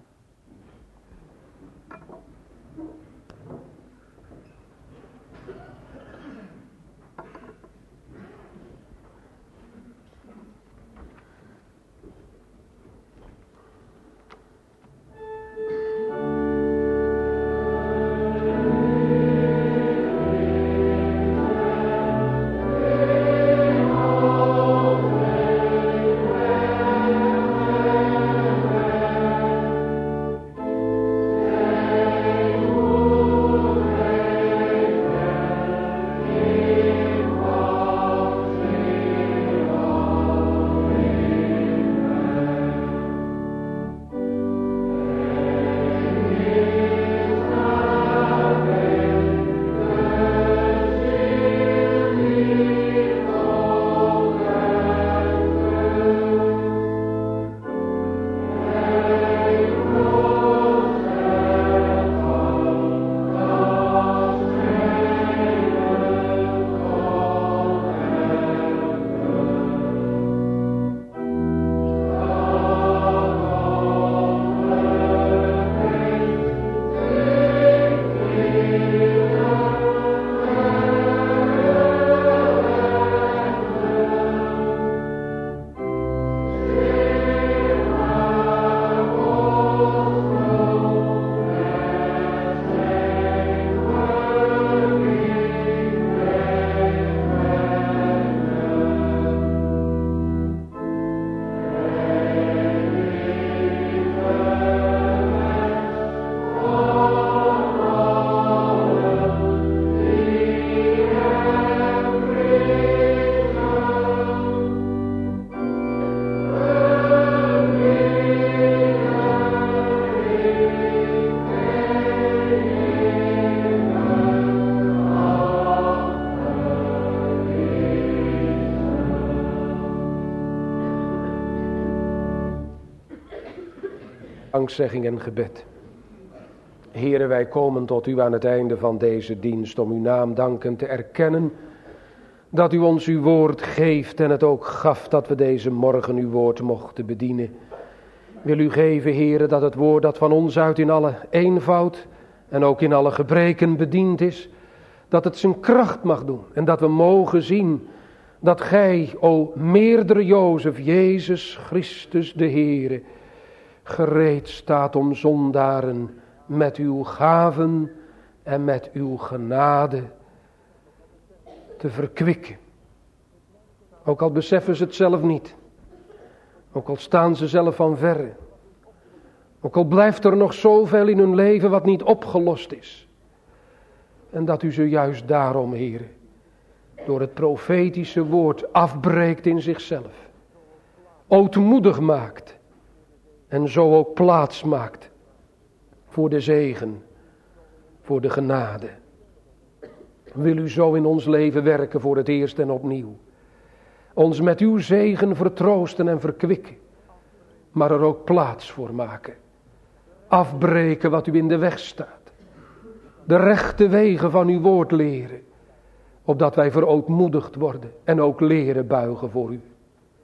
Dankzegging en gebed. Heere, wij komen tot u aan het einde van deze dienst om uw naam dankend te erkennen dat u ons uw woord geeft en het ook gaf dat we deze morgen uw woord mochten bedienen. Wil u geven, Heere, dat het woord dat van ons uit in alle eenvoud en ook in alle gebreken bediend is, dat het zijn kracht mag doen en dat we mogen zien dat gij, o meerdere Jozef, Jezus Christus de Heere, gereed staat om zondaren met uw gaven en met uw genade te verkwikken. Ook al beseffen ze het zelf niet. Ook al staan ze zelf van verre. Ook al blijft er nog zoveel in hun leven wat niet opgelost is. En dat u ze juist daarom, Heere, door het profetische woord afbreekt in zichzelf. Ootmoedig maakt. En zo ook plaats maakt voor de zegen, voor de genade. Wil u zo in ons leven werken voor het eerst en opnieuw. Ons met uw zegen vertroosten en verkwikken. Maar er ook plaats voor maken. Afbreken wat u in de weg staat. De rechte wegen van uw woord leren. Opdat wij verootmoedigd worden en ook leren buigen voor u.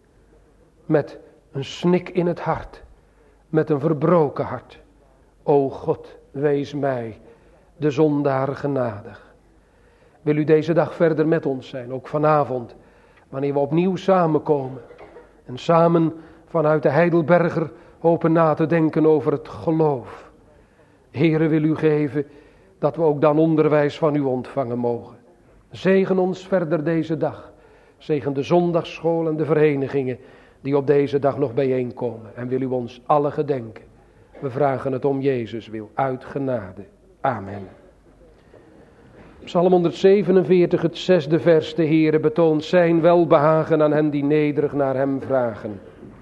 Met een snik in het hart. Met een verbroken hart. O God, wees mij, de zondaar, genadig. Wil u deze dag verder met ons zijn, ook vanavond, wanneer we opnieuw samenkomen. En samen vanuit de Heidelberger hopen na te denken over het geloof. Heere, wil u geven dat we ook dan onderwijs van u ontvangen mogen. Zegen ons verder deze dag. Zegen de zondagsschool en de verenigingen die op deze dag nog bijeenkomen. En wil u ons alle gedenken. We vragen het om Jezus wil, uit genade. Amen. Psalm honderdzevenenveertig, het zesde vers. De Heere betoont zijn welbehagen aan hen die nederig naar hem vragen.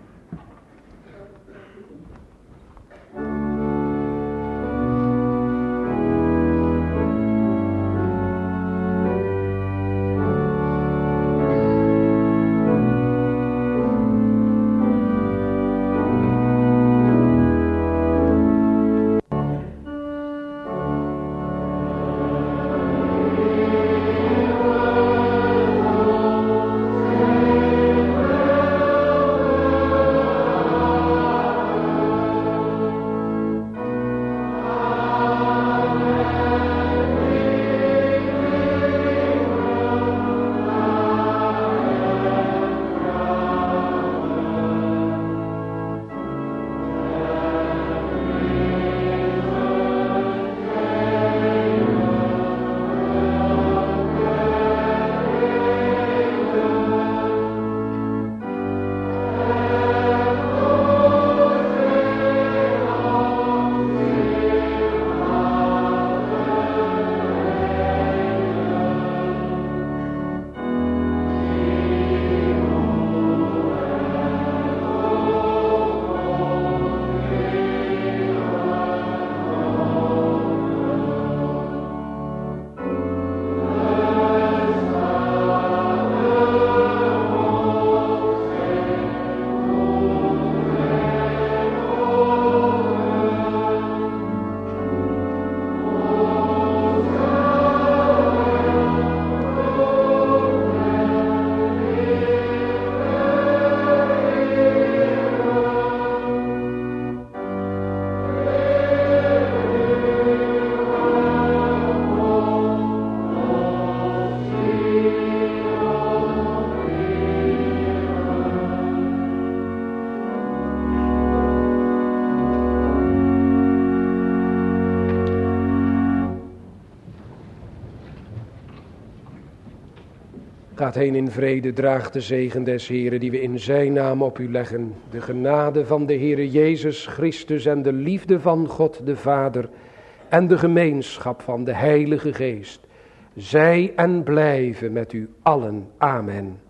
Gaat heen in vrede, draagt de zegen des Heeren die we in zijn naam op u leggen. De genade van de Heere Jezus Christus en de liefde van God de Vader en de gemeenschap van de Heilige Geest. Zij en blijven met u allen. Amen.